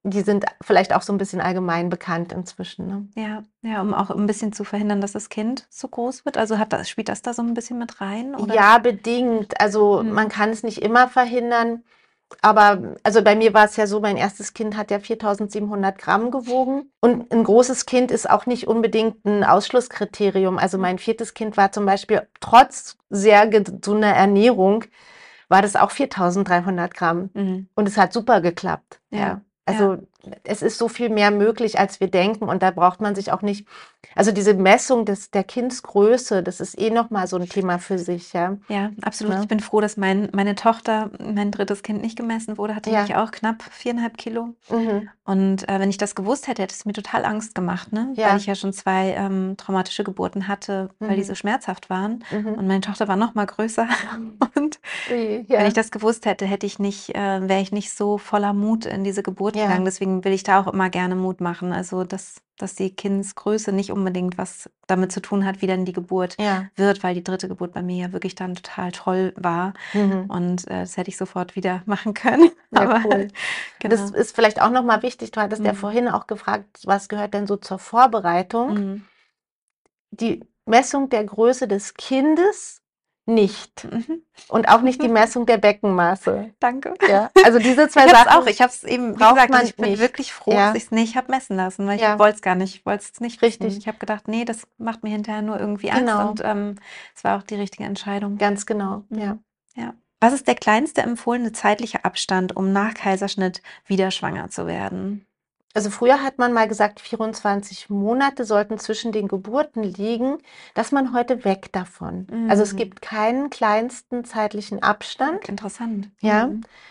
die sind vielleicht auch so ein bisschen allgemein bekannt inzwischen. Ne? Ja, um auch ein bisschen zu verhindern, dass das Kind so groß wird. Also spielt das da so ein bisschen mit rein, oder? Ja, bedingt. Also man kann es nicht immer verhindern. Aber also bei mir war es ja so, mein erstes Kind hat ja 4.700 Gramm gewogen. Und ein großes Kind ist auch nicht unbedingt ein Ausschlusskriterium. Also mein viertes Kind war zum Beispiel trotz sehr gesunder Ernährung, war das auch 4.300 Gramm. Und es hat super geklappt. Ja. Also es ist so viel mehr möglich, als wir denken. Und da braucht man sich auch nicht, also diese Messung der Kindsgröße, das ist eh nochmal so ein Thema für sich. Ja, Ja, absolut. Ja. Ich bin froh, dass meine Tochter, mein drittes Kind, nicht gemessen wurde. Hatte nämlich auch knapp 4,5 Kilo. Mhm. Und wenn ich das gewusst hätte, hätte es mir total Angst gemacht, ne? Ja. Weil ich ja schon 2 traumatische Geburten hatte, weil die so schmerzhaft waren. Und meine Tochter war noch mal größer. Und wenn ich das gewusst hätte, wäre ich nicht so voller Mut in diese Geburt gegangen. Deswegen will ich da auch immer gerne Mut machen. Also, dass die Kindsgröße nicht unbedingt was damit zu tun hat, wie dann die Geburt wird, weil die dritte Geburt bei mir ja wirklich dann total toll war. Und das hätte ich sofort wieder machen können. Ja, Aber cool. genau. Das ist vielleicht auch nochmal wichtig. Du hattest ja vorhin auch gefragt, was gehört denn so zur Vorbereitung? Die Messung der Größe des Kindes nicht. Und auch nicht die Messung der Beckenmaße. Danke. Ja, also diese zwei Sachen. Ich habe es eben, wie gesagt, ich bin nicht. wirklich froh, dass ich es nicht habe messen lassen, weil ich wollte es gar nicht, ich wollte es nicht Richtig. wissen. Ich habe gedacht, nee, das macht mir hinterher nur irgendwie Angst und es war auch die richtige Entscheidung. Ganz genau, ja. Was ist der kleinste empfohlene zeitliche Abstand, um nach Kaiserschnitt wieder schwanger zu werden? Also früher hat man mal gesagt, 24 Monate sollten zwischen den Geburten liegen. Da ist man heute weg davon. Also es gibt keinen kleinsten zeitlichen Abstand. Interessant. Ja.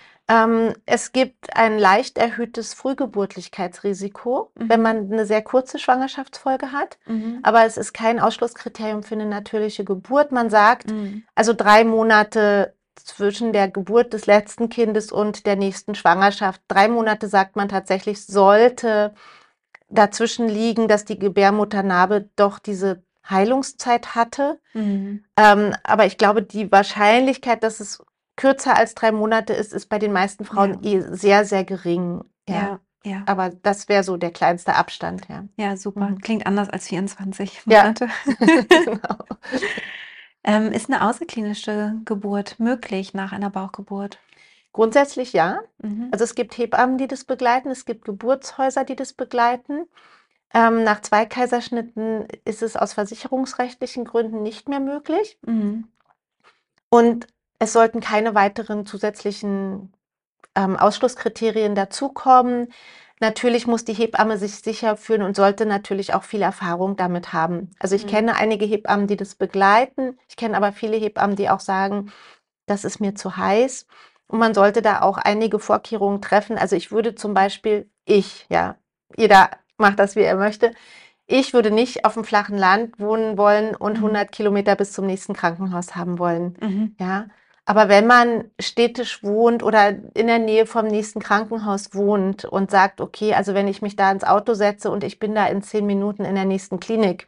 Es gibt ein leicht erhöhtes Frühgeburtlichkeitsrisiko, wenn man eine sehr kurze Schwangerschaftsfolge hat. Aber es ist kein Ausschlusskriterium für eine natürliche Geburt. Man sagt, also 3 Monate zwischen der Geburt des letzten Kindes und der nächsten Schwangerschaft. 3 Monate, sagt man tatsächlich, sollte dazwischen liegen, dass die Gebärmutternarbe doch diese Heilungszeit hatte. Aber ich glaube, die Wahrscheinlichkeit, dass es kürzer als 3 Monate ist bei den meisten Frauen sehr, sehr gering. Ja. Aber das wäre so der kleinste Abstand. Ja, super. Klingt anders als 24 Monate. Genau. Ist eine außerklinische Geburt möglich nach einer Bauchgeburt? Grundsätzlich ja. Also es gibt Hebammen, die das begleiten. Es gibt Geburtshäuser, die das begleiten. Nach 2 Kaiserschnitten ist es aus versicherungsrechtlichen Gründen nicht mehr möglich. Und es sollten keine weiteren zusätzlichen Ausschlusskriterien dazukommen. Natürlich muss die Hebamme sich sicher fühlen und sollte natürlich auch viel Erfahrung damit haben. Also ich kenne einige Hebammen, die das begleiten. Ich kenne aber viele Hebammen, die auch sagen, das ist mir zu heiß. Und man sollte da auch einige Vorkehrungen treffen. Also ich würde zum Beispiel, jeder macht das, wie er möchte. Ich würde nicht auf dem flachen Land wohnen wollen und 100 Kilometer bis zum nächsten Krankenhaus haben wollen. Ja. Aber wenn man städtisch wohnt oder in der Nähe vom nächsten Krankenhaus wohnt und sagt, okay, also wenn ich mich da ins Auto setze und ich bin da in 10 Minuten in der nächsten Klinik,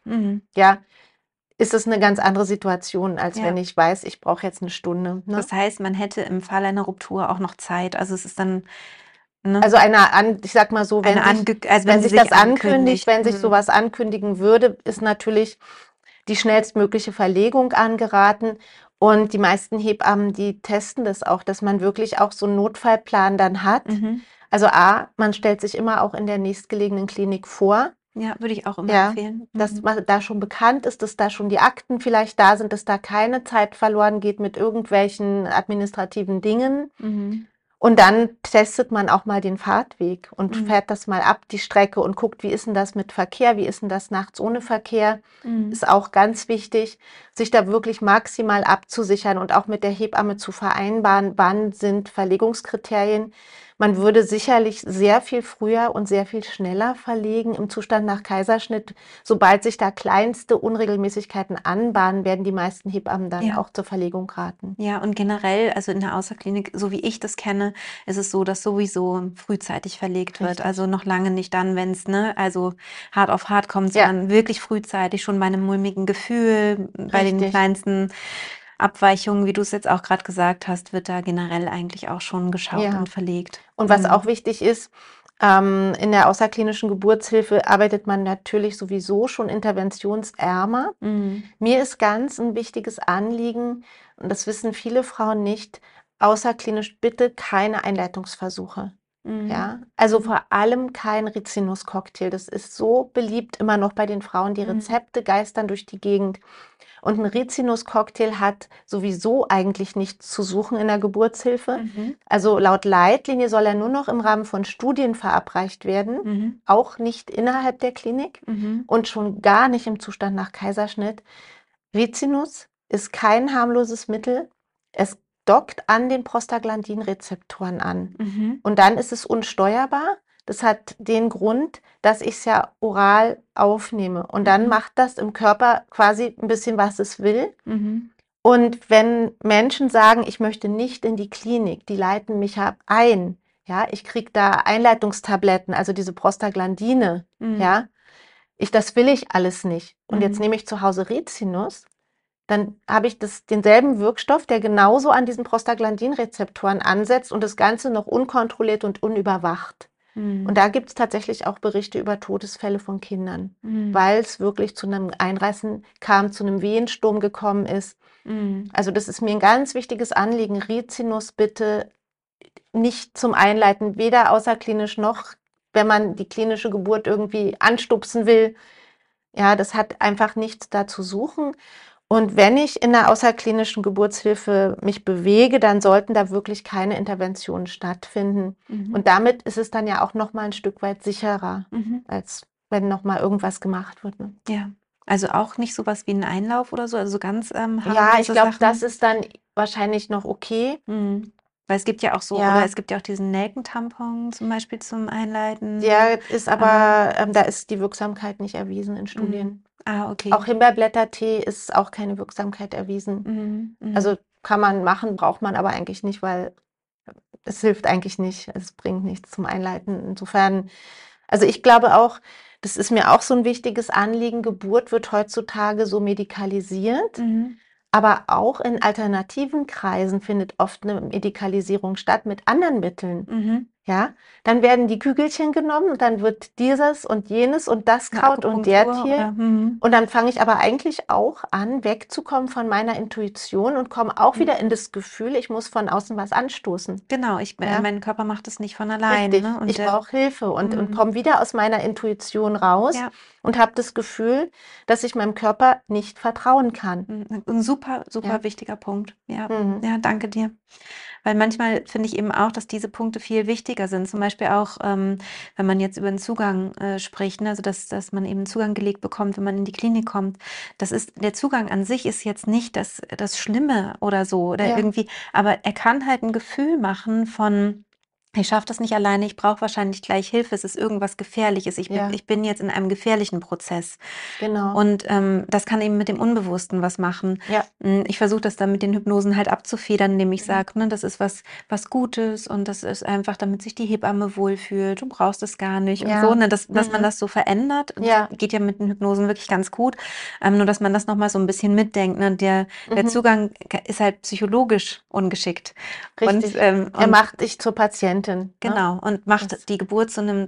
ist es eine ganz andere Situation, als wenn ich weiß, ich brauche jetzt eine Stunde. Ne? Das heißt, man hätte im Fall einer Ruptur auch noch Zeit. Also es ist dann... Also ich sag mal so, wenn sich das ankündigt, wenn sich sowas ankündigen würde, ist natürlich die schnellstmögliche Verlegung angeraten. Und die meisten Hebammen, die testen das auch, dass man wirklich auch so einen Notfallplan dann hat. Also man stellt sich immer auch in der nächstgelegenen Klinik vor. Ja, würde ich auch immer empfehlen. Dass da schon bekannt ist, dass da schon die Akten vielleicht da sind, dass da keine Zeit verloren geht mit irgendwelchen administrativen Dingen. Und dann testet man auch mal den Fahrtweg und fährt das mal ab, die Strecke, und guckt, wie ist denn das mit Verkehr, wie ist denn das nachts ohne Verkehr. Ist auch ganz wichtig, sich da wirklich maximal abzusichern und auch mit der Hebamme zu vereinbaren, wann sind Verlegungskriterien. Man würde sicherlich sehr viel früher und sehr viel schneller verlegen im Zustand nach Kaiserschnitt. Sobald sich da kleinste Unregelmäßigkeiten anbahnen, werden die meisten Hebammen dann auch zur Verlegung raten. Ja, und generell, also in der Außerklinik, so wie ich das kenne, ist es so, dass sowieso frühzeitig verlegt wird. Richtig. Also noch lange nicht dann, wenn es also hart auf hart kommt, sondern wirklich frühzeitig, schon bei einem mulmigen Gefühl, bei den kleinsten Abweichungen, wie du es jetzt auch gerade gesagt hast, wird da generell eigentlich auch schon geschaut und verlegt. Und was auch wichtig ist, In der außerklinischen Geburtshilfe arbeitet man natürlich sowieso schon interventionsärmer. Mir ist ganz ein wichtiges Anliegen, und das wissen viele Frauen nicht, außerklinisch bitte keine Einleitungsversuche. Ja, also vor allem kein Rizinus-Cocktail. Das ist so beliebt immer noch bei den Frauen. Die Rezepte geistern durch die Gegend. Und ein Rizinus-Cocktail hat sowieso eigentlich nichts zu suchen in der Geburtshilfe. Also laut Leitlinie soll er nur noch im Rahmen von Studien verabreicht werden, auch nicht innerhalb der Klinik und schon gar nicht im Zustand nach Kaiserschnitt. Rizinus ist kein harmloses Mittel. Es dockt an den Prostaglandin-Rezeptoren an. Und dann ist es unsteuerbar. Das hat den Grund, dass ich es ja oral aufnehme. Und dann macht das im Körper quasi ein bisschen, was es will. Und wenn Menschen sagen, ich möchte nicht in die Klinik, die leiten mich ja ein. Ja, ich kriege da Einleitungstabletten, also diese Prostaglandine. Ja, das will ich alles nicht. Und jetzt nehme ich zu Hause Rizinus. Dann habe ich denselben Wirkstoff, der genauso an diesen Prostaglandin-Rezeptoren ansetzt und das Ganze noch unkontrolliert und unüberwacht. Und da gibt es tatsächlich auch Berichte über Todesfälle von Kindern, weil es wirklich zu einem Einreißen kam, zu einem Wehensturm gekommen ist. Also das ist mir ein ganz wichtiges Anliegen. Rizinus bitte nicht zum Einleiten, weder außerklinisch noch, wenn man die klinische Geburt irgendwie anstupsen will. Ja, das hat einfach nichts da zu suchen. Und wenn ich in der außerklinischen Geburtshilfe mich bewege, dann sollten da wirklich keine Interventionen stattfinden. Und damit ist es dann ja auch noch mal ein Stück weit sicherer, als wenn noch mal irgendwas gemacht wird. Ne? Ja, also auch nicht sowas wie ein Einlauf oder so, also so ganz Ja, harmlose ich glaube, Sachen. das ist dann wahrscheinlich noch okay. Weil es gibt ja auch so, Ja. oder es gibt ja auch diesen Nelkentampon zum Beispiel zum Einleiten. Der ist aber, da ist die Wirksamkeit nicht erwiesen in Studien. Ah, okay. Auch Himbeerblättertee ist auch keine Wirksamkeit erwiesen. Also kann man machen, braucht man aber eigentlich nicht, weil es hilft eigentlich nicht. Es bringt nichts zum Einleiten. Insofern, also ich glaube auch, das ist mir auch so ein wichtiges Anliegen. Geburt wird heutzutage so medikalisiert. Aber auch in alternativen Kreisen findet oft eine Medikalisierung statt mit anderen Mitteln. Ja, dann werden die Kügelchen genommen und dann wird dieses und jenes und das Kraut und der Tier. Und dann fange ich aber eigentlich auch an, wegzukommen von meiner Intuition und komme auch wieder in das Gefühl, ich muss von außen was anstoßen. Genau, mein Körper macht es nicht von allein. Richtig, Ne? Und ich brauche Hilfe und komme wieder aus meiner Intuition raus und habe das Gefühl, dass ich meinem Körper nicht vertrauen kann. Ein super, super wichtiger Punkt. Ja, danke dir. Weil manchmal finde ich eben auch, dass diese Punkte viel wichtiger sind. Zum Beispiel auch, wenn man jetzt über den Zugang spricht, ne? Also dass man eben Zugang gelegt bekommt, wenn man in die Klinik kommt. Der Zugang an sich ist jetzt nicht das Schlimme oder so oder irgendwie, aber er kann halt ein Gefühl machen von, ich schaffe das nicht alleine, ich brauche wahrscheinlich gleich Hilfe, es ist irgendwas Gefährliches, ich bin jetzt in einem gefährlichen Prozess. Genau. Und das kann eben mit dem Unbewussten was machen. Ich versuche das dann mit den Hypnosen halt abzufedern, indem ich sage, ne, das ist was Gutes und das ist einfach, damit sich die Hebamme wohlfühlt, du brauchst es gar nicht und so, ne, dass man das so verändert. Das geht ja mit den Hypnosen wirklich ganz gut. Nur, dass man das nochmal so ein bisschen mitdenkt. Ne? Der Zugang ist halt psychologisch ungeschickt. Richtig. Und er macht dich zur Patientin. Genau, und macht die Geburt zu einem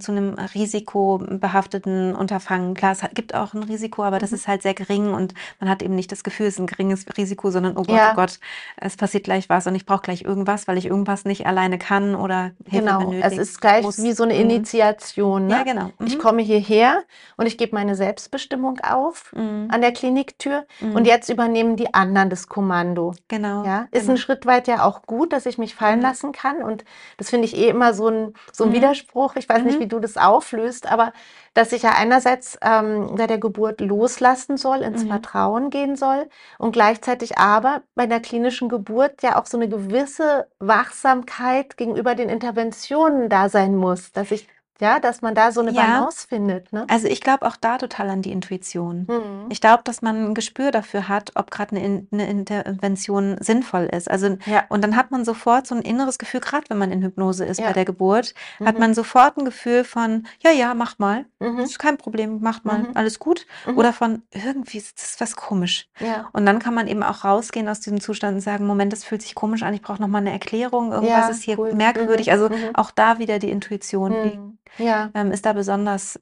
risikobehafteten Unterfangen. Klar, es gibt auch ein Risiko, aber das ist halt sehr gering und man hat eben nicht das Gefühl, es ist ein geringes Risiko, sondern oh Gott, es passiert gleich was und ich brauche gleich irgendwas, weil ich irgendwas nicht alleine kann oder Hilfe benötige. Es ist gleich wie so eine Initiation. Ne? Ja, genau. Ich komme hierher und ich gebe meine Selbstbestimmung auf an der Kliniktür und jetzt übernehmen die anderen das Kommando. Genau. Ja? Ist ein Schritt weit ja auch gut, dass ich mich fallen lassen kann und das finde ich immer so ein Widerspruch. Ich weiß nicht, wie du das auflöst, aber dass ich ja einerseits bei der Geburt loslassen soll, ins Vertrauen gehen soll und gleichzeitig aber bei der klinischen Geburt ja auch so eine gewisse Wachsamkeit gegenüber den Interventionen da sein muss, dass man da so eine Balance findet. Ne? Also ich glaube auch da total an die Intuition. Ich glaube, dass man ein Gespür dafür hat, ob gerade eine Intervention sinnvoll ist. Also und dann hat man sofort so ein inneres Gefühl, gerade wenn man in Hypnose ist bei der Geburt, hat man sofort ein Gefühl von, ja, mach mal, das ist kein Problem, mach mal, alles gut. Oder von, irgendwie ist das was komisch. Und dann kann man eben auch rausgehen aus diesem Zustand und sagen, Moment, das fühlt sich komisch an, ich brauche nochmal eine Erklärung, irgendwas ist hier merkwürdig. Also auch da wieder die Intuition. Ja. ist da besonders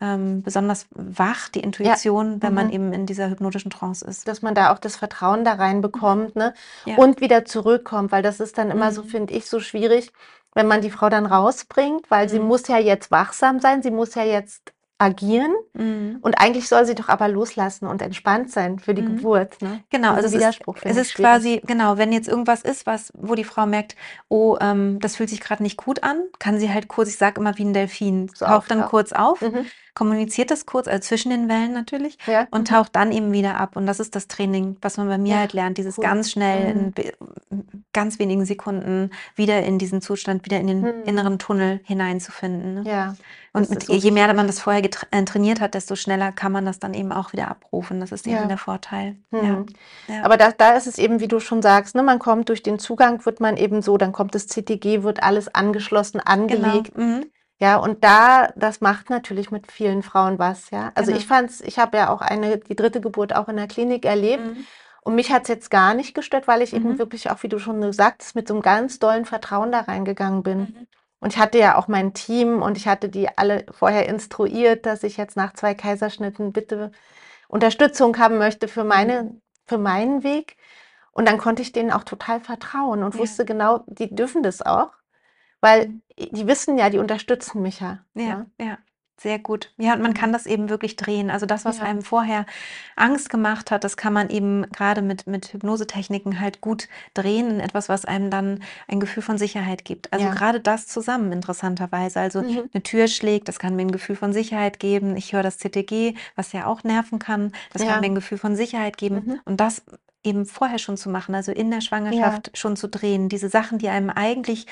wach, die Intuition, wenn man eben in dieser hypnotischen Trance ist. Dass man da auch das Vertrauen da reinbekommt, ne? Ja. Und wieder zurückkommt, weil das ist dann immer so, finde ich, so schwierig, wenn man die Frau dann rausbringt, weil sie muss ja jetzt wachsam sein, sie muss ja jetzt agieren und eigentlich soll sie doch aber loslassen und entspannt sein für die Geburt, ne? Genau, also Widerspruch es ist quasi, genau, wenn jetzt irgendwas ist, wo die Frau merkt, oh, das fühlt sich gerade nicht gut an, kann sie halt kurz, ich sage immer wie ein Delfin, So taucht dann kurz auf, Mhm. kommuniziert das kurz, also zwischen den Wellen natürlich, Ja. und taucht dann eben wieder ab. Und das ist das Training, was man bei mir Ja, halt lernt, dieses cool. ganz schnell in ganz wenigen Sekunden wieder in diesen Zustand, wieder in den inneren Tunnel hineinzufinden. Ne? Ja. Und je mehr man das vorher trainiert hat, desto schneller kann man das dann eben auch wieder abrufen. Das ist eben der Vorteil. Ja. Aber da ist es eben, wie du schon sagst, ne, man kommt durch den Zugang, wird man eben so, dann kommt das CTG, wird alles angeschlossen, angelegt. Genau. Ja, und das macht natürlich mit vielen Frauen was, ja. Also ich habe ja auch die dritte Geburt auch in der Klinik erlebt. Und mich hat es jetzt gar nicht gestört, weil ich eben wirklich auch, wie du schon gesagt hast, mit so einem ganz dollen Vertrauen da reingegangen bin. Und ich hatte ja auch mein Team und ich hatte die alle vorher instruiert, dass ich jetzt nach 2 Kaiserschnitten bitte Unterstützung haben möchte für meinen Weg. Und dann konnte ich denen auch total vertrauen und wusste genau, die dürfen das auch, weil die wissen ja, die unterstützen mich ja. Ja, sehr gut. Ja, und man kann das eben wirklich drehen. Also das, was einem vorher Angst gemacht hat, das kann man eben gerade mit Hypnosetechniken halt gut drehen in etwas, was einem dann ein Gefühl von Sicherheit gibt. Also gerade das zusammen, interessanterweise. Also eine Tür schlägt, das kann mir ein Gefühl von Sicherheit geben. Ich höre das CTG, was ja auch nerven kann. Das kann mir ein Gefühl von Sicherheit geben. Und das eben vorher schon zu machen, also in der Schwangerschaft schon zu drehen. Diese Sachen, die einen eigentlich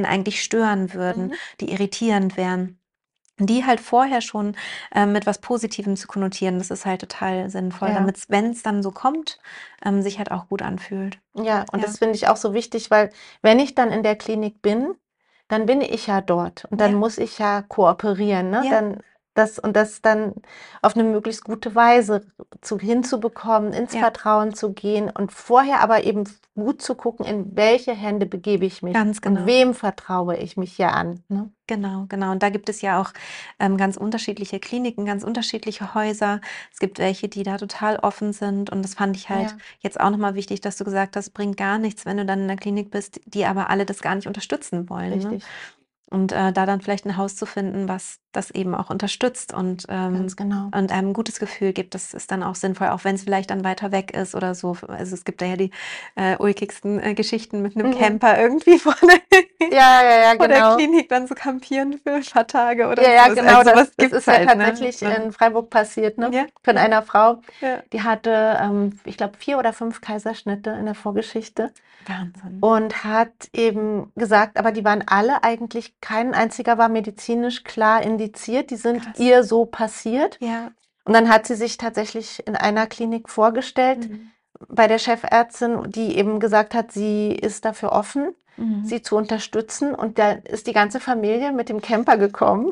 stören würden, die irritierend wären. Die halt vorher schon mit was Positivem zu konnotieren, das ist halt total sinnvoll, damit es, wenn es dann so kommt, sich halt auch gut anfühlt. Ja, und das finde ich auch so wichtig, weil wenn ich dann in der Klinik bin, dann bin ich ja dort und dann muss ich ja kooperieren, ne? Dann das dann auf eine möglichst gute Weise hinzubekommen, ins Vertrauen zu gehen und vorher aber eben gut zu gucken, in welche Hände begebe ich mich Ganz genau. und wem vertraue ich mich hier an. Ne? Genau. Und da gibt es ja auch ganz unterschiedliche Kliniken, ganz unterschiedliche Häuser. Es gibt welche, die da total offen sind. Und das fand ich halt jetzt auch nochmal wichtig, dass du gesagt hast, bringt gar nichts, wenn du dann in der Klinik bist, die aber alle das gar nicht unterstützen wollen. Richtig. Ne? Und da dann vielleicht ein Haus zu finden, was das eben auch unterstützt und Ganz genau. und einem ein gutes Gefühl gibt, das ist dann auch sinnvoll, auch wenn es vielleicht dann weiter weg ist oder so. Also es gibt da ja die ulkigsten Geschichten mit einem Camper irgendwie vor der Klinik dann so campieren für ein paar Tage oder Ja, so. genau, Also das gibt's ist ja halt, tatsächlich in Freiburg passiert, ne? Ja. Von einer Frau, Ja. die hatte, ich glaube, 4 oder 5 Kaiserschnitte in der Vorgeschichte. Wahnsinn. Und hat eben gesagt, aber die waren alle eigentlich, kein einziger war medizinisch klar indiziert, die sind ihr so passiert. Ja. Und dann hat sie sich tatsächlich in einer Klinik vorgestellt, bei der Chefärztin, die eben gesagt hat, sie ist dafür offen, sie zu unterstützen. Und da ist die ganze Familie mit dem Camper gekommen.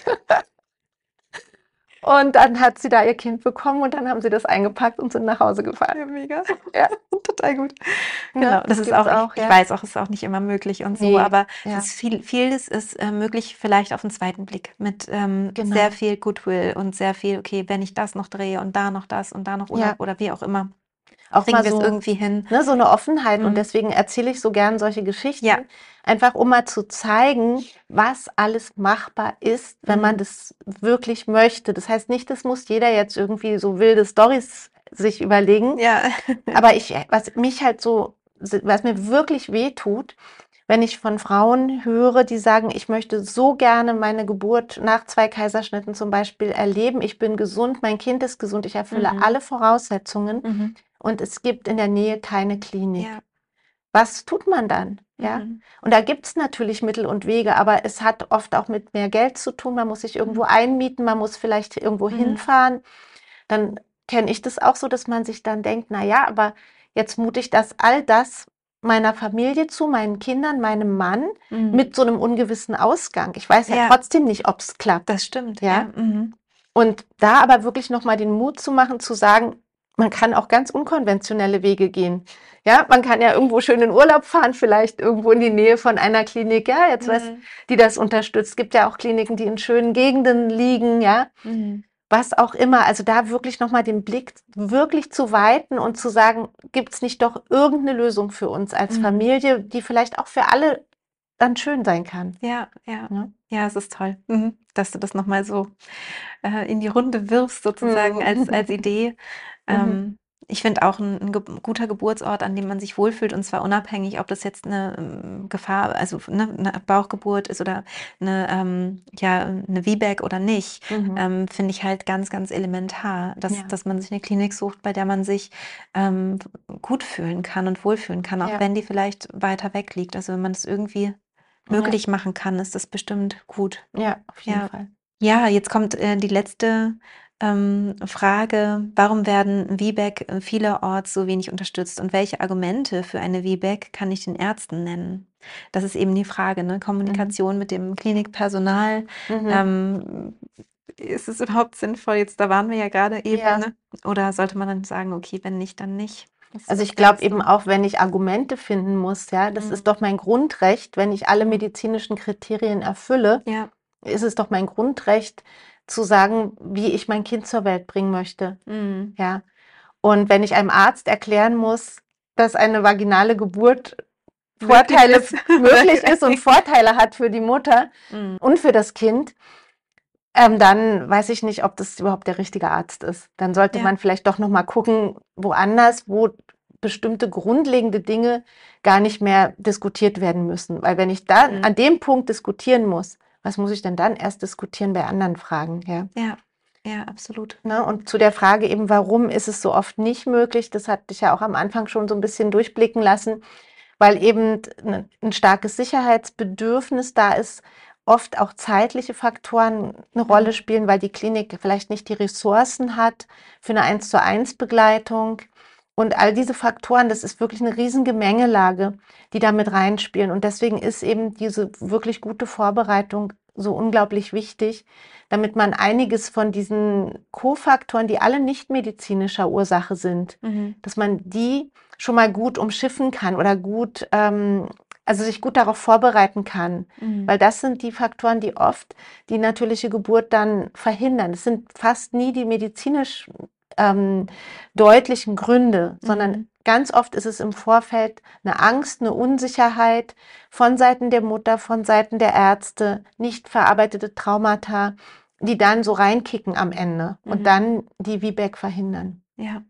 Und dann hat sie da ihr Kind bekommen und dann haben sie das eingepackt und sind nach Hause gefahren. Ja, mega. Ja. Total gut. Ja, Genau, das ist auch, ich weiß auch, es ist auch nicht immer möglich und so, aber es ist vieles ist möglich, vielleicht auf den zweiten Blick mit sehr viel Goodwill und sehr viel, okay, wenn ich das noch drehe und da noch das und da noch oder wie auch immer. Auch kriegen mal wir so es irgendwie hin. Ne, so eine Offenheit und deswegen erzähle ich so gern solche Geschichten, einfach um mal zu zeigen, was alles machbar ist, wenn man das wirklich möchte. Das heißt nicht, das muss jeder jetzt irgendwie so wilde Storys sich überlegen. Ja. Aber was mir wirklich wehtut, wenn ich von Frauen höre, die sagen, ich möchte so gerne meine Geburt nach 2 Kaiserschnitten zum Beispiel erleben. Ich bin gesund, mein Kind ist gesund, ich erfülle alle Voraussetzungen. Und es gibt in der Nähe keine Klinik. Ja. Was tut man dann? Ja? Und da gibt es natürlich Mittel und Wege, aber es hat oft auch mit mehr Geld zu tun. Man muss sich irgendwo einmieten, man muss vielleicht irgendwo hinfahren. Dann kenne ich das auch so, dass man sich dann denkt, na ja, aber jetzt mute ich all das meiner Familie zu, meinen Kindern, meinem Mann mit so einem ungewissen Ausgang. Ich weiß ja trotzdem nicht, ob es klappt. Das stimmt. Ja. Und da aber wirklich nochmal den Mut zu machen, zu sagen, man kann auch ganz unkonventionelle Wege gehen. Ja, man kann ja irgendwo schön in Urlaub fahren, vielleicht irgendwo in die Nähe von einer Klinik, ja, jetzt was, die das unterstützt. Es gibt ja auch Kliniken, die in schönen Gegenden liegen, ja. Was auch immer. Also da wirklich nochmal den Blick wirklich zu weiten und zu sagen, gibt es nicht doch irgendeine Lösung für uns als Familie, die vielleicht auch für alle dann schön sein kann. Ja, es ist toll, dass du das nochmal so in die Runde wirfst, sozusagen als Idee. Ich finde auch ein guter Geburtsort, an dem man sich wohlfühlt, und zwar unabhängig, ob das jetzt eine Gefahr, also eine Bauchgeburt ist oder eine VBAC oder nicht, finde ich halt ganz, ganz elementar, dass man sich eine Klinik sucht, bei der man sich gut fühlen kann und wohlfühlen kann, auch wenn die vielleicht weiter weg liegt. Also wenn man das irgendwie möglich machen kann, ist das bestimmt gut. Ja, auf jeden Fall. Ja, jetzt kommt die letzte Frage: Warum werden VBAC vielerorts so wenig unterstützt und welche Argumente für eine VBAC kann ich den Ärzten nennen? Das ist eben die Frage, ne? Kommunikation mit dem Klinikpersonal. Ist es überhaupt sinnvoll? Jetzt, da waren wir ja gerade eben, ne? Oder sollte man dann sagen, okay, wenn nicht, dann nicht? Also ich glaube eben auch, wenn ich Argumente finden muss, ja, das ist doch mein Grundrecht, wenn ich alle medizinischen Kriterien erfülle, ist es doch mein Grundrecht zu sagen, wie ich mein Kind zur Welt bringen möchte. Ja. Und wenn ich einem Arzt erklären muss, dass eine vaginale Geburt möglich ist und Vorteile hat für die Mutter und für das Kind, dann weiß ich nicht, ob das überhaupt der richtige Arzt ist. Dann sollte man vielleicht doch nochmal gucken, woanders, wo bestimmte grundlegende Dinge gar nicht mehr diskutiert werden müssen. Weil wenn ich dann an dem Punkt diskutieren muss, was muss ich denn dann erst diskutieren bei anderen Fragen? Ja, absolut. Ne? Und zu der Frage eben, warum ist es so oft nicht möglich, das hatte ich ja auch am Anfang schon so ein bisschen durchblicken lassen, weil eben ein starkes Sicherheitsbedürfnis da ist, oft auch zeitliche Faktoren eine Rolle spielen, weil die Klinik vielleicht nicht die Ressourcen hat für eine 1:1 Begleitung. Und all diese Faktoren, das ist wirklich eine riesen Gemengelage, die da mit reinspielen. Und deswegen ist eben diese wirklich gute Vorbereitung so unglaublich wichtig, damit man einiges von diesen Kofaktoren, die alle nicht medizinischer Ursache sind, dass man die schon mal gut umschiffen kann oder gut, also sich gut darauf vorbereiten kann. Weil das sind die Faktoren, die oft die natürliche Geburt dann verhindern. Es sind fast nie die medizinisch deutlichen Gründe, sondern ganz oft ist es im Vorfeld eine Angst, eine Unsicherheit von Seiten der Mutter, von Seiten der Ärzte, nicht verarbeitete Traumata, die dann so reinkicken am Ende und dann die VBAC verhindern. Ja.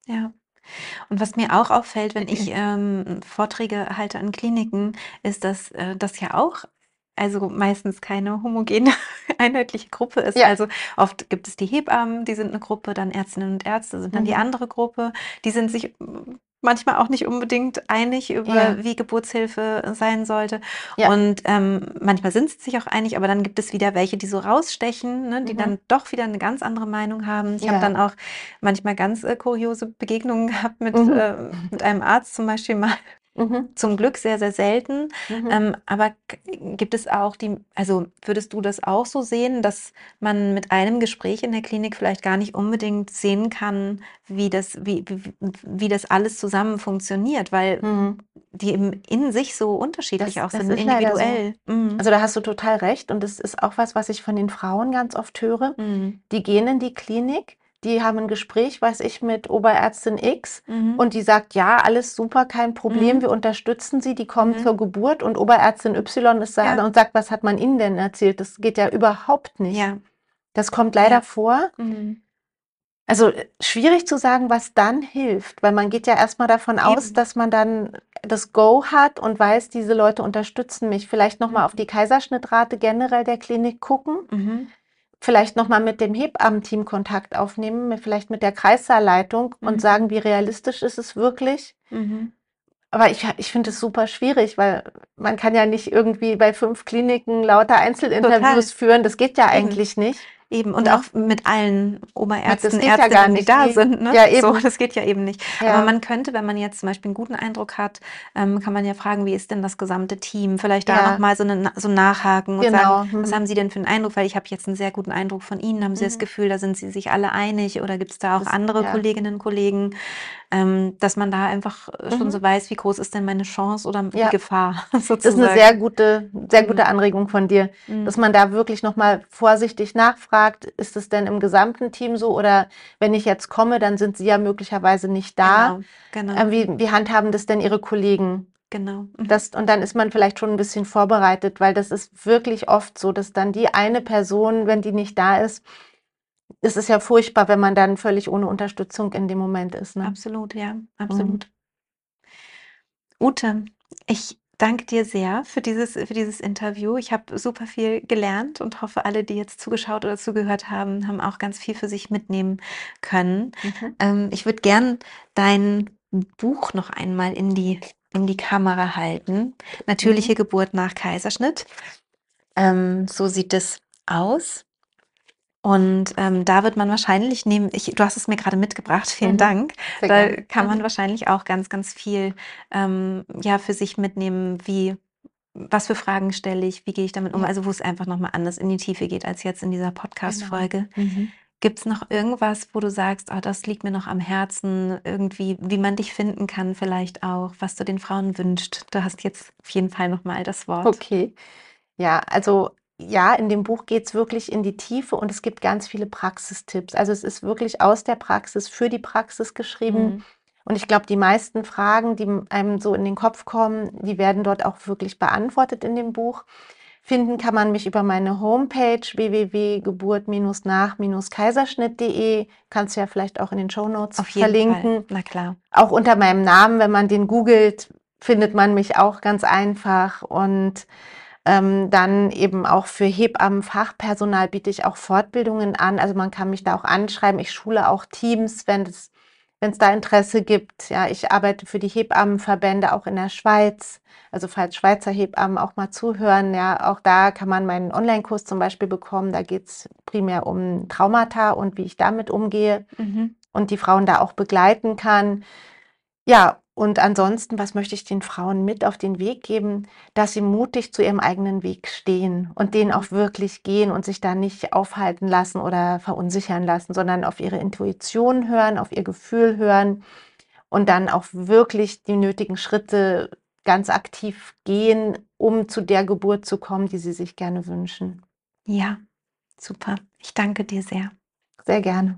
Und was mir auch auffällt, wenn ich Vorträge halte an Kliniken, ist, dass das ja auch also meistens keine homogene, einheitliche Gruppe ist. Also oft gibt es die Hebammen, die sind eine Gruppe, dann Ärztinnen und Ärzte sind dann die andere Gruppe. Die sind sich manchmal auch nicht unbedingt einig über, wie Geburtshilfe sein sollte. Und manchmal sind sie sich auch einig, aber dann gibt es wieder welche, die so rausstechen, ne, die dann doch wieder eine ganz andere Meinung haben. Ich habe dann auch manchmal ganz kuriose Begegnungen gehabt mit einem Arzt zum Beispiel mal. Zum Glück sehr, sehr selten. Aber gibt es auch also würdest du das auch so sehen, dass man mit einem Gespräch in der Klinik vielleicht gar nicht unbedingt sehen kann, wie das alles zusammen funktioniert, weil die eben in sich so unterschiedlich auch sind, individuell. So. Also da hast du total recht und das ist auch was ich von den Frauen ganz oft höre. Die gehen in die Klinik, die haben ein Gespräch, weiß ich, mit Oberärztin X und die sagt, ja, alles super, kein Problem, wir unterstützen sie, die kommen zur Geburt und Oberärztin Y ist da und sagt, was hat man ihnen denn erzählt? Das geht ja überhaupt nicht. Das kommt leider vor. Also schwierig zu sagen, was dann hilft, weil man geht ja erstmal davon aus, dass man dann das Go hat und weiß, diese Leute unterstützen mich. Vielleicht nochmal auf die Kaiserschnittrate generell der Klinik gucken. Vielleicht nochmal mit dem Hebammenteam Kontakt aufnehmen, vielleicht mit der Kreissaalleitung und sagen, wie realistisch ist es wirklich. Aber ich finde es super schwierig, weil man kann ja nicht irgendwie bei 5 Kliniken lauter Einzelinterviews führen. Das geht ja eigentlich nicht. Eben, und auch mit allen Oberärzten, Das geht ja gar Ärztinnen, die nicht. da Nee. sind. Ne? Ja, eben. So, das geht ja eben nicht. Ja. Aber man könnte, wenn man jetzt zum Beispiel einen guten Eindruck hat, kann man ja fragen, wie ist denn das gesamte Team? Vielleicht da nochmal so nachhaken und sagen, was haben Sie denn für einen Eindruck? Weil ich habe jetzt einen sehr guten Eindruck von Ihnen. Haben Sie das Gefühl, da sind Sie sich alle einig? Oder gibt es da auch andere Kolleginnen und Kollegen? Dass man da einfach schon so weiß, wie groß ist denn meine Chance oder die Gefahr sozusagen. Das ist eine sehr gute Anregung von dir, dass man da wirklich nochmal vorsichtig nachfragt, ist es denn im gesamten Team so oder wenn ich jetzt komme, dann sind sie ja möglicherweise nicht da. Genau. Wie handhaben das denn Ihre Kollegen? Genau. Und dann ist man vielleicht schon ein bisschen vorbereitet, weil das ist wirklich oft so, dass dann die eine Person, wenn die nicht da ist, es ist ja furchtbar, wenn man dann völlig ohne Unterstützung in dem Moment ist. Ne? Absolut, ja, absolut. Ute, ich danke dir sehr für dieses Interview. Ich habe super viel gelernt und hoffe, alle, die jetzt zugeschaut oder zugehört haben, haben auch ganz viel für sich mitnehmen können. Ich würde gern dein Buch noch einmal in die Kamera halten. Natürliche Geburt nach Kaiserschnitt. So sieht es aus. Und da wird man wahrscheinlich du hast es mir gerade mitgebracht, vielen Dank. Da kann man wahrscheinlich auch ganz, ganz viel für sich mitnehmen, was für Fragen stelle ich, wie gehe ich damit um, also wo es einfach nochmal anders in die Tiefe geht als jetzt in dieser Podcast-Folge. Gibt es noch irgendwas, wo du sagst, das liegt mir noch am Herzen, irgendwie, wie man dich finden kann vielleicht auch, was du den Frauen wünschst? Du hast jetzt auf jeden Fall nochmal das Wort. Okay, ja, also in dem Buch geht es wirklich in die Tiefe und es gibt ganz viele Praxistipps. Also es ist wirklich aus der Praxis für die Praxis geschrieben. Und ich glaube, die meisten Fragen, die einem so in den Kopf kommen, die werden dort auch wirklich beantwortet in dem Buch. Finden kann man mich über meine Homepage www.geburt-nach-kaiserschnitt.de. Kannst du ja vielleicht auch in den Shownotes verlinken. Fall. Na klar. Auch unter meinem Namen, wenn man den googelt, findet man mich auch ganz einfach. Und dann eben auch für Hebammenfachpersonal biete ich auch Fortbildungen an. Also man kann mich da auch anschreiben. Ich schule auch Teams, wenn es da Interesse gibt. Ja, ich arbeite für die Hebammenverbände auch in der Schweiz. Also falls Schweizer Hebammen auch mal zuhören, ja, auch da kann man meinen Online-Kurs zum Beispiel bekommen. Da geht es primär um Traumata und wie ich damit umgehe und die Frauen da auch begleiten kann. Ja, und ansonsten, was möchte ich den Frauen mit auf den Weg geben, dass sie mutig zu ihrem eigenen Weg stehen und den auch wirklich gehen und sich da nicht aufhalten lassen oder verunsichern lassen, sondern auf ihre Intuition hören, auf ihr Gefühl hören und dann auch wirklich die nötigen Schritte ganz aktiv gehen, um zu der Geburt zu kommen, die sie sich gerne wünschen. Ja, super. Ich danke dir sehr. Sehr gerne.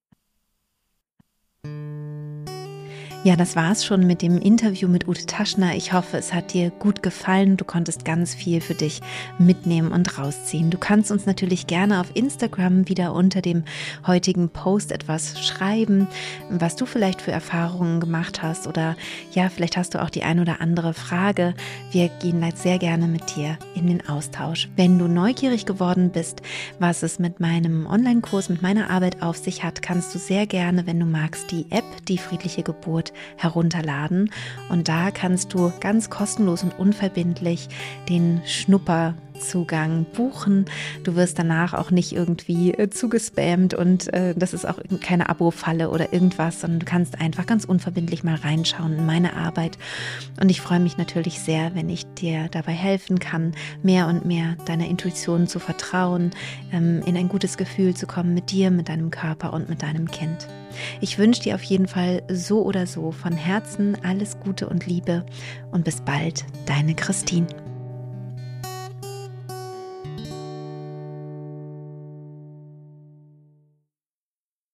Ja, das war's schon mit dem Interview mit Ute Taschner. Ich hoffe, es hat dir gut gefallen. Du konntest ganz viel für dich mitnehmen und rausziehen. Du kannst uns natürlich gerne auf Instagram wieder unter dem heutigen Post etwas schreiben, was du vielleicht für Erfahrungen gemacht hast oder ja, vielleicht hast du auch die ein oder andere Frage. Wir gehen sehr gerne mit dir in den Austausch. Wenn du neugierig geworden bist, was es mit meinem Online-Kurs, mit meiner Arbeit auf sich hat, kannst du sehr gerne, wenn du magst, die App, die friedliche Geburt, herunterladen und da kannst du ganz kostenlos und unverbindlich den Schnupperzugang buchen. Du wirst danach auch nicht irgendwie zugespammt und das ist auch keine Abo-Falle oder irgendwas, sondern du kannst einfach ganz unverbindlich mal reinschauen in meine Arbeit und ich freue mich natürlich sehr, wenn ich dir dabei helfen kann, mehr und mehr deiner Intuition zu vertrauen, in ein gutes Gefühl zu kommen mit dir, mit deinem Körper und mit deinem Kind. Ich wünsche dir auf jeden Fall so oder so von Herzen alles Gute und Liebe und bis bald, deine Christine.